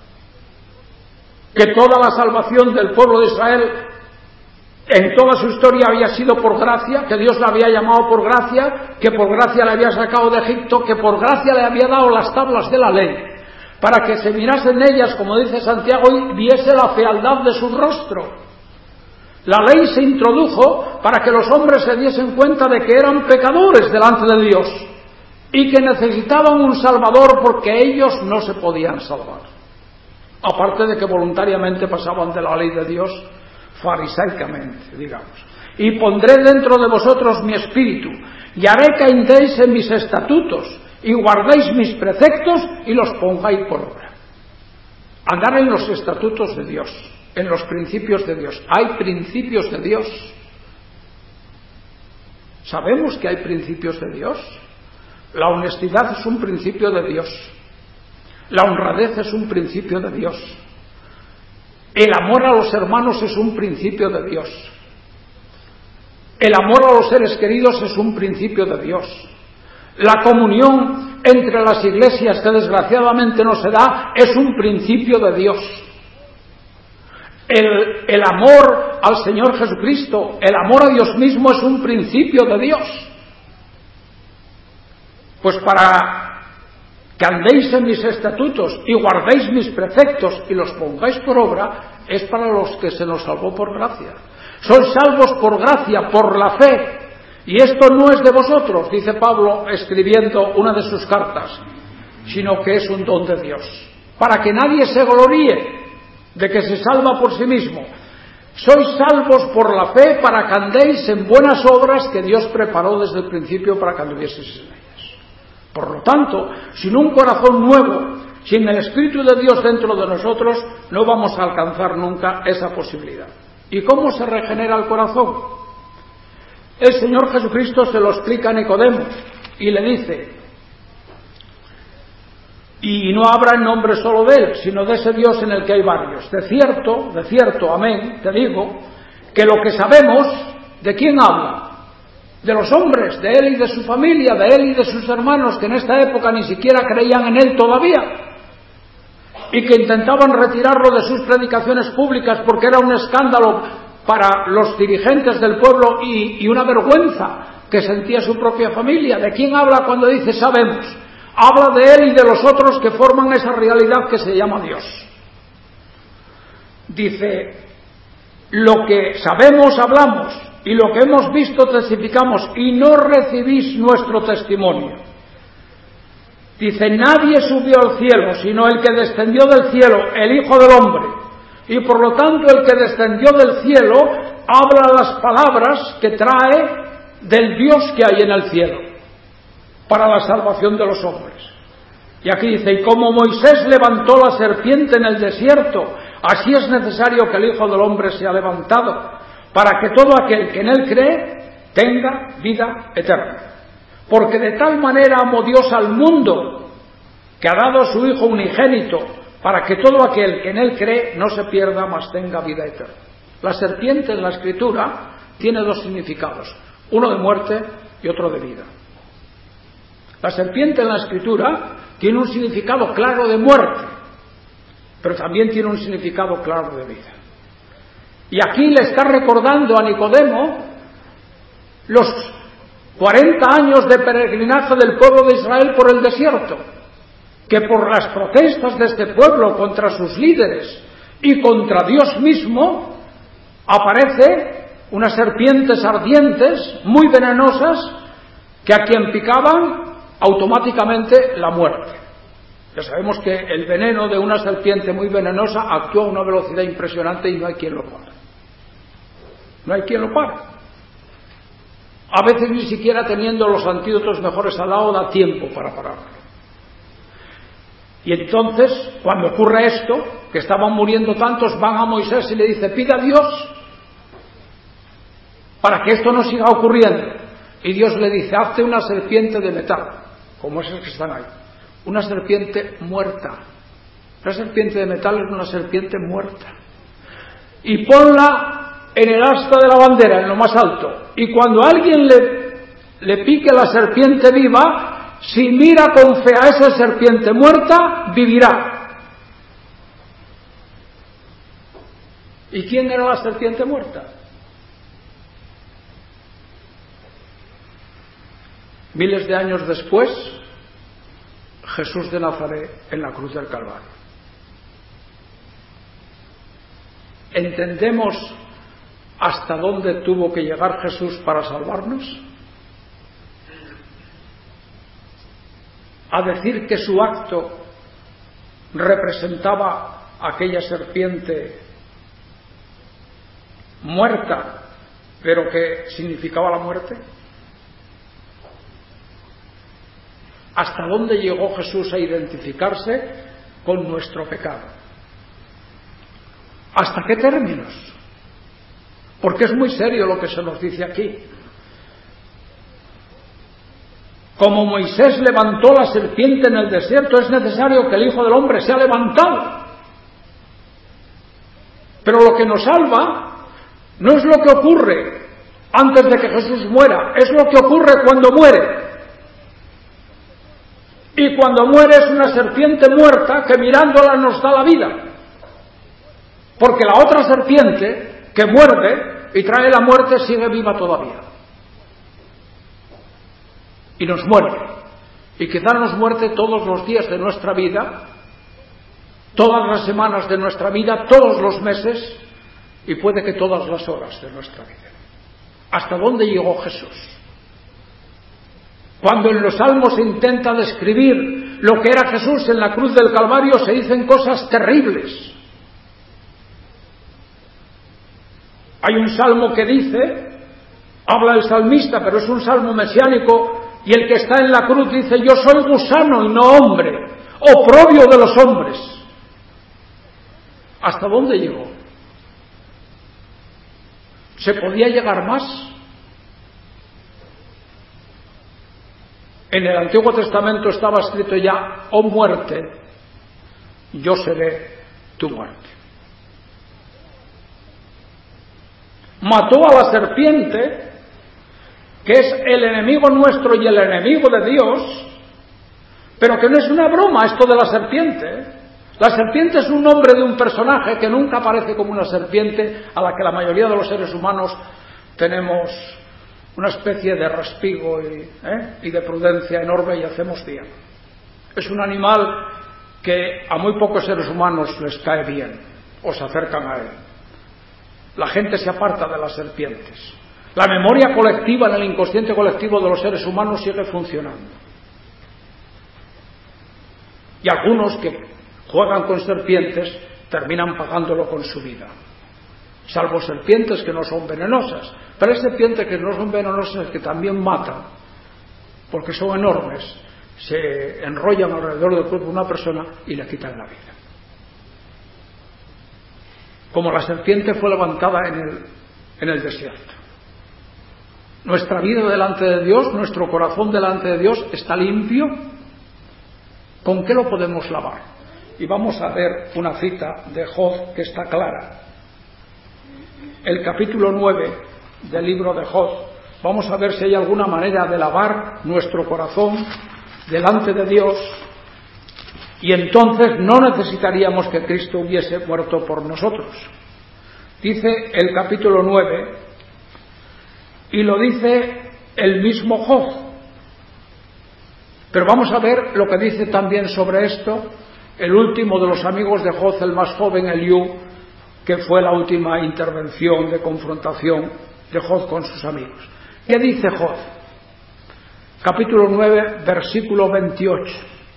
que toda la salvación del pueblo de Israel en toda su historia había sido por gracia, que Dios la había llamado por gracia, que por gracia le había sacado de Egipto, que por gracia le había dado las tablas de la ley, para que se mirase en ellas, como dice Santiago, y viese la fealdad de su rostro. La ley se introdujo para que los hombres se diesen cuenta de que eran pecadores delante de Dios y que necesitaban un Salvador porque ellos no se podían salvar. Aparte de que voluntariamente pasaban de la ley de Dios farisaicamente, digamos. Y pondré dentro de vosotros mi espíritu, y haré que andéis en mis estatutos, y guardéis mis preceptos, y los pongáis por obra. Andar en los estatutos de Dios, en los principios de Dios. Hay principios de Dios. Sabemos que hay principios de Dios. La honestidad es un principio de Dios. La honradez es un principio de Dios. El amor a los hermanos es un principio de Dios. El amor a los seres queridos es un principio de Dios. La comunión entre las iglesias, que desgraciadamente no se da, es un principio de Dios. El, el amor al Señor Jesucristo, el amor a Dios mismo es un principio de Dios. Pues para que andéis en mis estatutos y guardéis mis preceptos y los pongáis por obra, es para los que se nos salvó por gracia. Sois salvos por gracia, por la fe. Y esto no es de vosotros, dice Pablo escribiendo una de sus cartas, sino que es un don de Dios. Para que nadie se gloríe de que se salva por sí mismo. Sois salvos por la fe para que andéis en buenas obras que Dios preparó desde el principio para que anduvieseis en ellas. Por lo tanto, sin un corazón nuevo, sin el Espíritu de Dios dentro de nosotros, no vamos a alcanzar nunca esa posibilidad. ¿Y cómo se regenera el corazón? El Señor Jesucristo se lo explica a Nicodemo y le dice: y no habrá en nombre solo de Él, sino de ese Dios en el que hay varios. De cierto, de cierto, amén, te digo, que lo que sabemos, ¿de quién habla? De los hombres, de Él y de su familia, de Él y de sus hermanos, que en esta época ni siquiera creían en Él todavía, y que intentaban retirarlo de sus predicaciones públicas porque era un escándalo para los dirigentes del pueblo y, y una vergüenza que sentía su propia familia. ¿De quién habla cuando dice sabemos? Habla de Él y de los otros que forman esa realidad que se llama Dios. Dice: lo que sabemos hablamos y lo que hemos visto testificamos y no recibís nuestro testimonio. Dice: nadie subió al cielo sino el que descendió del cielo, el Hijo del Hombre. Y por lo tanto el que descendió del cielo habla las palabras que trae del Dios que hay en el cielo para la salvación de los hombres. Y aquí dice: y como Moisés levantó la serpiente en el desierto, así es necesario que el Hijo del Hombre sea levantado, para que todo aquel que en él cree tenga vida eterna. Porque de tal manera amó Dios al mundo, que ha dado a su Hijo unigénito, para que todo aquel que en él cree no se pierda, mas tenga vida eterna. La serpiente en la Escritura tiene dos significados, uno de muerte y otro de vida. La serpiente en la Escritura tiene un significado claro de muerte, pero también tiene un significado claro de vida. Y aquí le está recordando a Nicodemo los cuarenta años de peregrinaje del pueblo de Israel por el desierto, que por las protestas de este pueblo contra sus líderes y contra Dios mismo, aparece unas serpientes ardientes, muy venenosas, que a quien picaban automáticamente la muerte. Ya sabemos que el veneno de una serpiente muy venenosa actúa a una velocidad impresionante y no hay quien lo pare. No hay quien lo pare. A veces ni siquiera teniendo los antídotos mejores al lado da tiempo para pararlo. Y entonces, cuando ocurre esto, que estaban muriendo tantos, van a Moisés y le dice: pida a Dios para que esto no siga ocurriendo. Y Dios le dice: hazte una serpiente de metal, como esas que están ahí, una serpiente muerta. La serpiente de metal es una serpiente muerta, y ponla en el asta de la bandera, en lo más alto, y cuando alguien le, le pique la serpiente viva, si mira con fe a esa serpiente muerta, vivirá. ¿Y quién era la serpiente muerta? Miles de años después, Jesús de Nazaret en la cruz del Calvario. ¿Entendemos hasta dónde tuvo que llegar Jesús para salvarnos? A decir que su acto representaba aquella serpiente muerta, pero que significaba la muerte. ¿Hasta dónde llegó Jesús a identificarse con nuestro pecado? ¿Hasta qué términos? Porque es muy serio lo que se nos dice aquí. Como Moisés levantó la serpiente en el desierto, es necesario que el Hijo del Hombre sea levantado. Pero lo que nos salva no es lo que ocurre antes de que Jesús muera, es lo que ocurre cuando muere. Y cuando muere es una serpiente muerta que mirándola nos da la vida. Porque la otra serpiente que muerde y trae la muerte sigue viva todavía. Y nos muerde. y quizás nos muerte todos los días de nuestra vida, todas las semanas de nuestra vida, todos los meses y puede que todas las horas de nuestra vida. ¿Hasta dónde llegó Jesús? Cuando en los Salmos se intenta describir lo que era Jesús en la cruz del Calvario, se dicen cosas terribles. Hay un salmo que dice, habla el salmista, pero es un salmo mesiánico, y el que está en la cruz dice: yo soy gusano y no hombre, oprobio de los hombres. ¿Hasta dónde llegó? ¿Se podía llegar más? En el Antiguo Testamento estaba escrito ya: oh muerte, yo seré tu muerte. Mató a la serpiente, que es el enemigo nuestro y el enemigo de Dios, pero que no es una broma esto de la serpiente. La serpiente es un nombre de un personaje que nunca aparece como una serpiente, a la que la mayoría de los seres humanos tenemos una especie de respigo y, ¿eh? y de prudencia enorme y hacemos bien. Es un animal que a muy pocos seres humanos les cae bien o se acercan a él. La gente se aparta de las serpientes. La memoria colectiva en el inconsciente colectivo de los seres humanos sigue funcionando. Y algunos que juegan con serpientes terminan pagándolo con su vida. Salvo serpientes que no son venenosas. Pero hay serpientes que no son venenosas que también matan, porque son enormes, se enrollan alrededor del cuerpo de una persona y le quitan la vida. Como la serpiente fue levantada en el, en el desierto. Nuestra vida delante de Dios, nuestro corazón delante de Dios está limpio. ¿Con qué lo podemos lavar? Y vamos a ver una cita de Job que está clara. El capítulo nueve del libro de Job. Vamos a ver si hay alguna manera de lavar nuestro corazón delante de Dios, y entonces no necesitaríamos que Cristo hubiese muerto por nosotros. Dice el capítulo nueve, y lo dice el mismo Job. Pero vamos a ver lo que dice también sobre esto el último de los amigos de Job, el más joven, Eliú, que fue la última intervención de confrontación de Job con sus amigos. ¿Qué dice Job? Capítulo nueve, versículo veintiocho.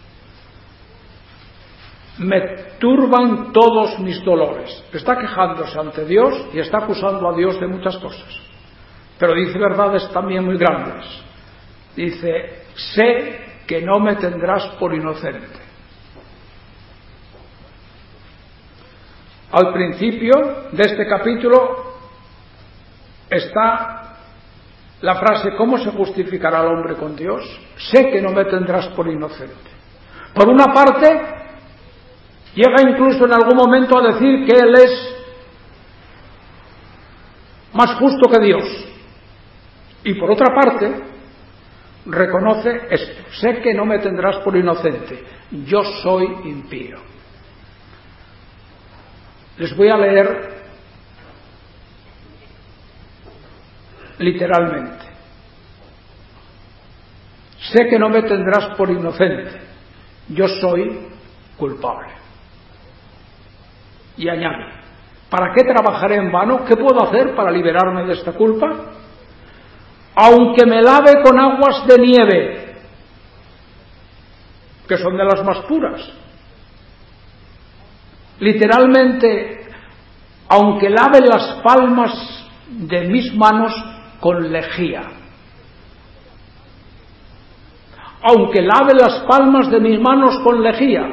Me turban todos mis dolores. Está quejándose ante Dios y está acusando a Dios de muchas cosas. Pero dice verdades también muy grandes. Dice: sé que no me tendrás por inocente. Al principio de este capítulo está la frase: ¿cómo se justificará el hombre con Dios? Sé que no me tendrás por inocente. Por una parte, llega incluso en algún momento a decir que Él es más justo que Dios. Y por otra parte, reconoce esto: sé que no me tendrás por inocente, yo soy impío. Les voy a leer literalmente. Sé que no me tendrás por inocente, yo soy culpable. Y añade: ¿para qué trabajaré en vano? ¿Qué puedo hacer para liberarme de esta culpa? Aunque me lave con aguas de nieve, que son de las más puras. Literalmente, aunque lave las palmas de mis manos con lejía. Aunque lave las palmas de mis manos con lejía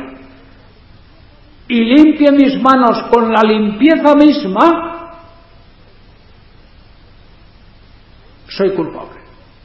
y limpie mis manos con la limpieza misma, soy culpable.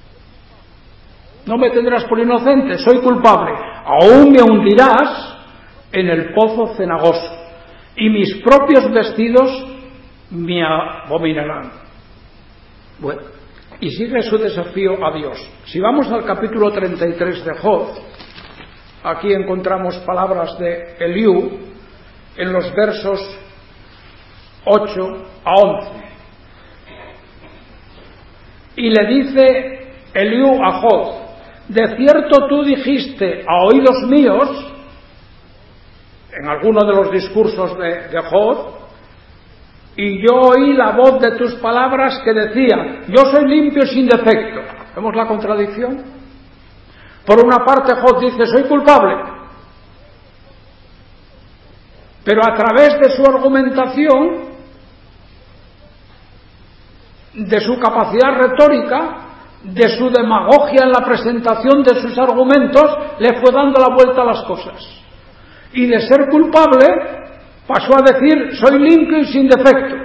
No me tendrás por inocente, soy culpable. Aún me hundirás en el pozo cenagoso, y mis propios vestidos me abominarán. Bueno, y sigue su desafío a Dios. Si vamos al capítulo treinta y tres de Job, aquí encontramos palabras de Eliú en los versos ocho a once. Y le dice Eliú a Job: de cierto tú dijiste a oídos míos, en alguno de los discursos de, de Job, y yo oí la voz de tus palabras que decían, yo soy limpio y sin defecto. ¿Vemos la contradicción? Por una parte Job dice, soy culpable, pero a través de su argumentación, de su capacidad retórica, de su demagogia en la presentación de sus argumentos, le fue dando la vuelta a las cosas. Y de ser culpable, pasó a decir, soy limpio y sin defecto.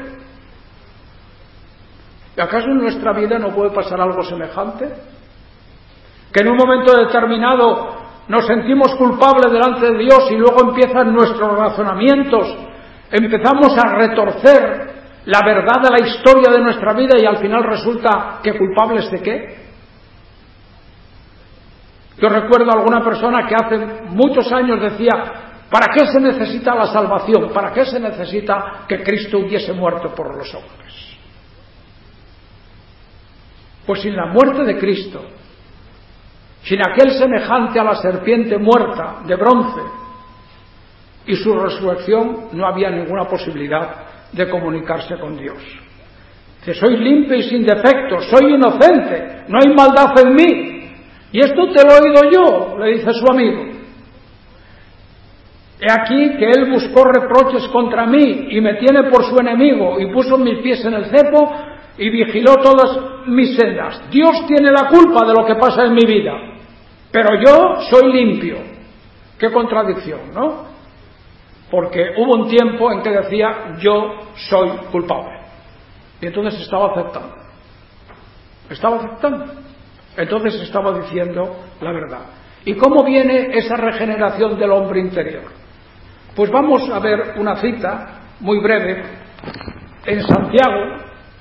¿Y acaso en nuestra vida no puede pasar algo semejante? Que en un momento determinado nos sentimos culpables delante de Dios y luego empiezan nuestros razonamientos, empezamos a retorcer la verdad de la historia de nuestra vida y al final resulta que culpables de qué. Yo recuerdo a alguna persona que hace muchos años decía, ¿para qué se necesita la salvación? ¿Para qué se necesita que Cristo hubiese muerto por los hombres? Pues sin la muerte de Cristo, sin aquel semejante a la serpiente muerta de bronce y su resurrección, no había ninguna posibilidad de comunicarse con Dios. Dice, soy limpio y sin defecto, soy inocente, no hay maldad en mí. Y esto te lo he oído yo, le dice su amigo. He aquí que él buscó reproches contra mí y me tiene por su enemigo y puso mis pies en el cepo y vigiló todas mis sendas. Dios tiene la culpa de lo que pasa en mi vida, pero yo soy limpio. Qué contradicción, ¿no? Porque hubo un tiempo en que decía, yo soy culpable. Y entonces estaba aceptando. Estaba aceptando. Entonces estaba diciendo la verdad. ¿Y cómo viene esa regeneración del hombre interior? Pues vamos a ver una cita muy breve en Santiago.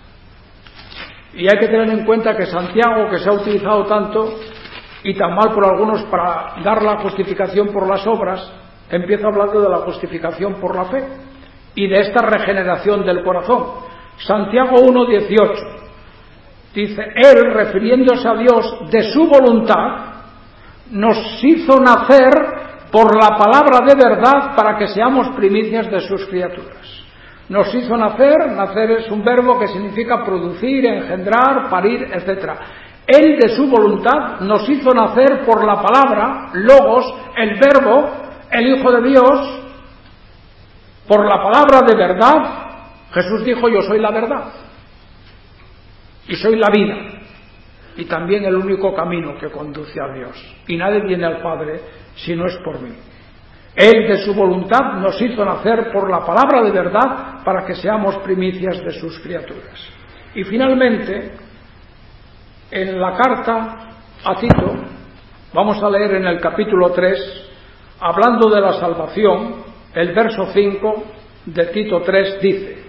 Y hay que tener en cuenta que Santiago, que se ha utilizado tanto y tan mal por algunos para dar la justificación por las obras, empieza hablando de la justificación por la fe y de esta regeneración del corazón. Santiago uno dieciocho dice, Él, refiriéndose a Dios, de su voluntad, nos hizo nacer por la palabra de verdad para que seamos primicias de sus criaturas. Nos hizo nacer, nacer es un verbo que significa producir, engendrar, parir, etcétera. Él, de su voluntad, nos hizo nacer por la palabra, logos, el verbo, el Hijo de Dios, por la palabra de verdad. Jesús dijo, yo soy la verdad y soy la vida y también el único camino que conduce a Dios, y nadie viene al Padre si no es por mí. Él, de su voluntad, nos hizo nacer por la palabra de verdad para que seamos primicias de sus criaturas. Y finalmente, en la carta a Tito, vamos a leer en el capítulo tres, hablando de la salvación, el verso cinco de Tito tres dice,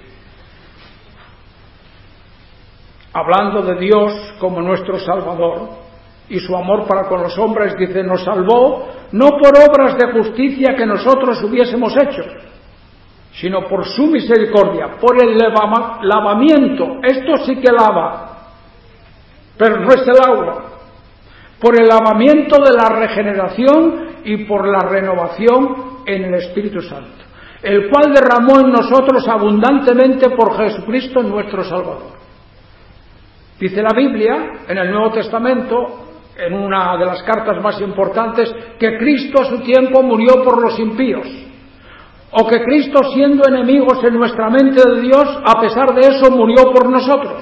hablando de Dios como nuestro Salvador y su amor para con los hombres, dice, nos salvó no por obras de justicia que nosotros hubiésemos hecho, sino por su misericordia, por el lavamiento, esto sí que lava, pero no es el agua, por el lavamiento de la regeneración y por la renovación en el Espíritu Santo, el cual derramó en nosotros abundantemente por Jesucristo nuestro Salvador. Dice la Biblia, en el Nuevo Testamento, en una de las cartas más importantes, que Cristo a su tiempo murió por los impíos, o que Cristo, siendo enemigos en nuestra mente de Dios, a pesar de eso murió por nosotros,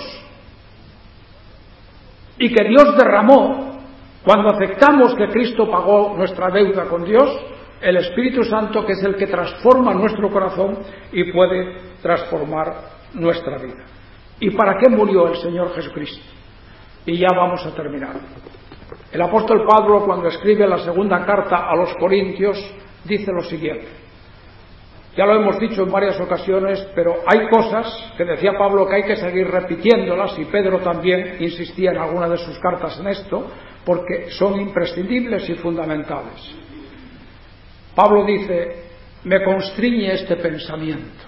y que Dios derramó, cuando aceptamos que Cristo pagó nuestra deuda con Dios, el Espíritu Santo, que es el que transforma nuestro corazón y puede transformar nuestra vida. ¿Y para qué murió el Señor Jesucristo? Y ya vamos a terminar. El apóstol Pablo, cuando escribe la segunda carta a los Corintios, dice lo siguiente. Ya lo hemos dicho en varias ocasiones, pero hay cosas que decía Pablo que hay que seguir repitiéndolas, y Pedro también insistía en alguna de sus cartas en esto, porque son imprescindibles y fundamentales. Pablo dice, me constriñe este pensamiento,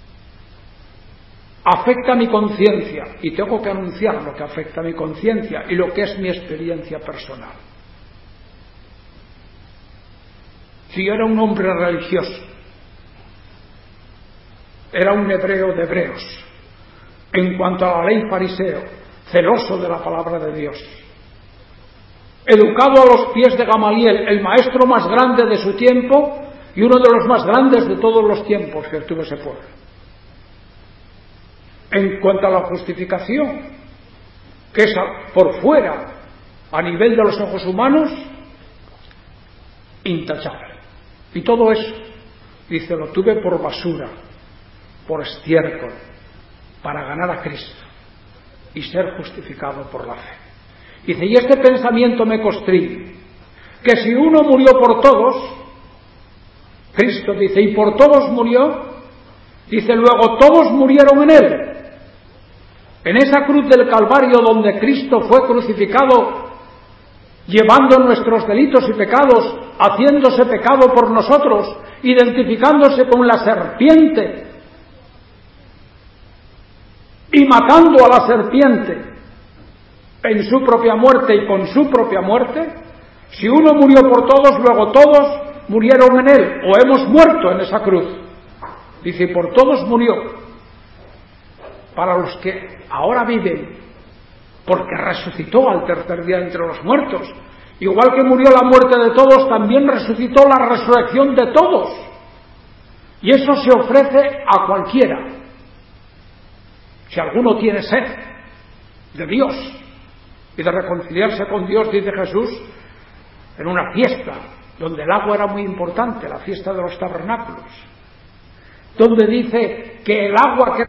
afecta mi conciencia, y tengo que anunciar lo que afecta a mi conciencia y lo que es mi experiencia personal. si era un hombre religioso, era un hebreo de hebreos, en cuanto a la ley fariseo, celoso de la palabra de Dios, educado a los pies de Gamaliel, el maestro más grande de su tiempo y uno de los más grandes de todos los tiempos que tuvo ese pueblo. En cuanto a la justificación, que es por fuera, a nivel de los ojos humanos, intachable. Y todo eso, dice, lo tuve por basura, por estiércol, para ganar a Cristo y ser justificado por la fe. Dice, y este pensamiento me constriñe, que si uno murió por todos, Cristo dice, y por todos murió, dice, luego todos murieron en él. En esa cruz del Calvario donde Cristo fue crucificado, llevando nuestros delitos y pecados, haciéndose pecado por nosotros, identificándose con la serpiente y matando a la serpiente en su propia muerte y con su propia muerte, si uno murió por todos, luego todos murieron en él, o hemos muerto en esa cruz. Dice, por todos murió, para los que ahora viven, porque resucitó al tercer día entre los muertos. Igual que murió la muerte de todos, también resucitó la resurrección de todos. Y eso se ofrece a cualquiera. Si alguno tiene sed de Dios y de reconciliarse con Dios, dice Jesús, en una fiesta donde el agua era muy importante, la fiesta de los tabernáculos, donde dice que el agua que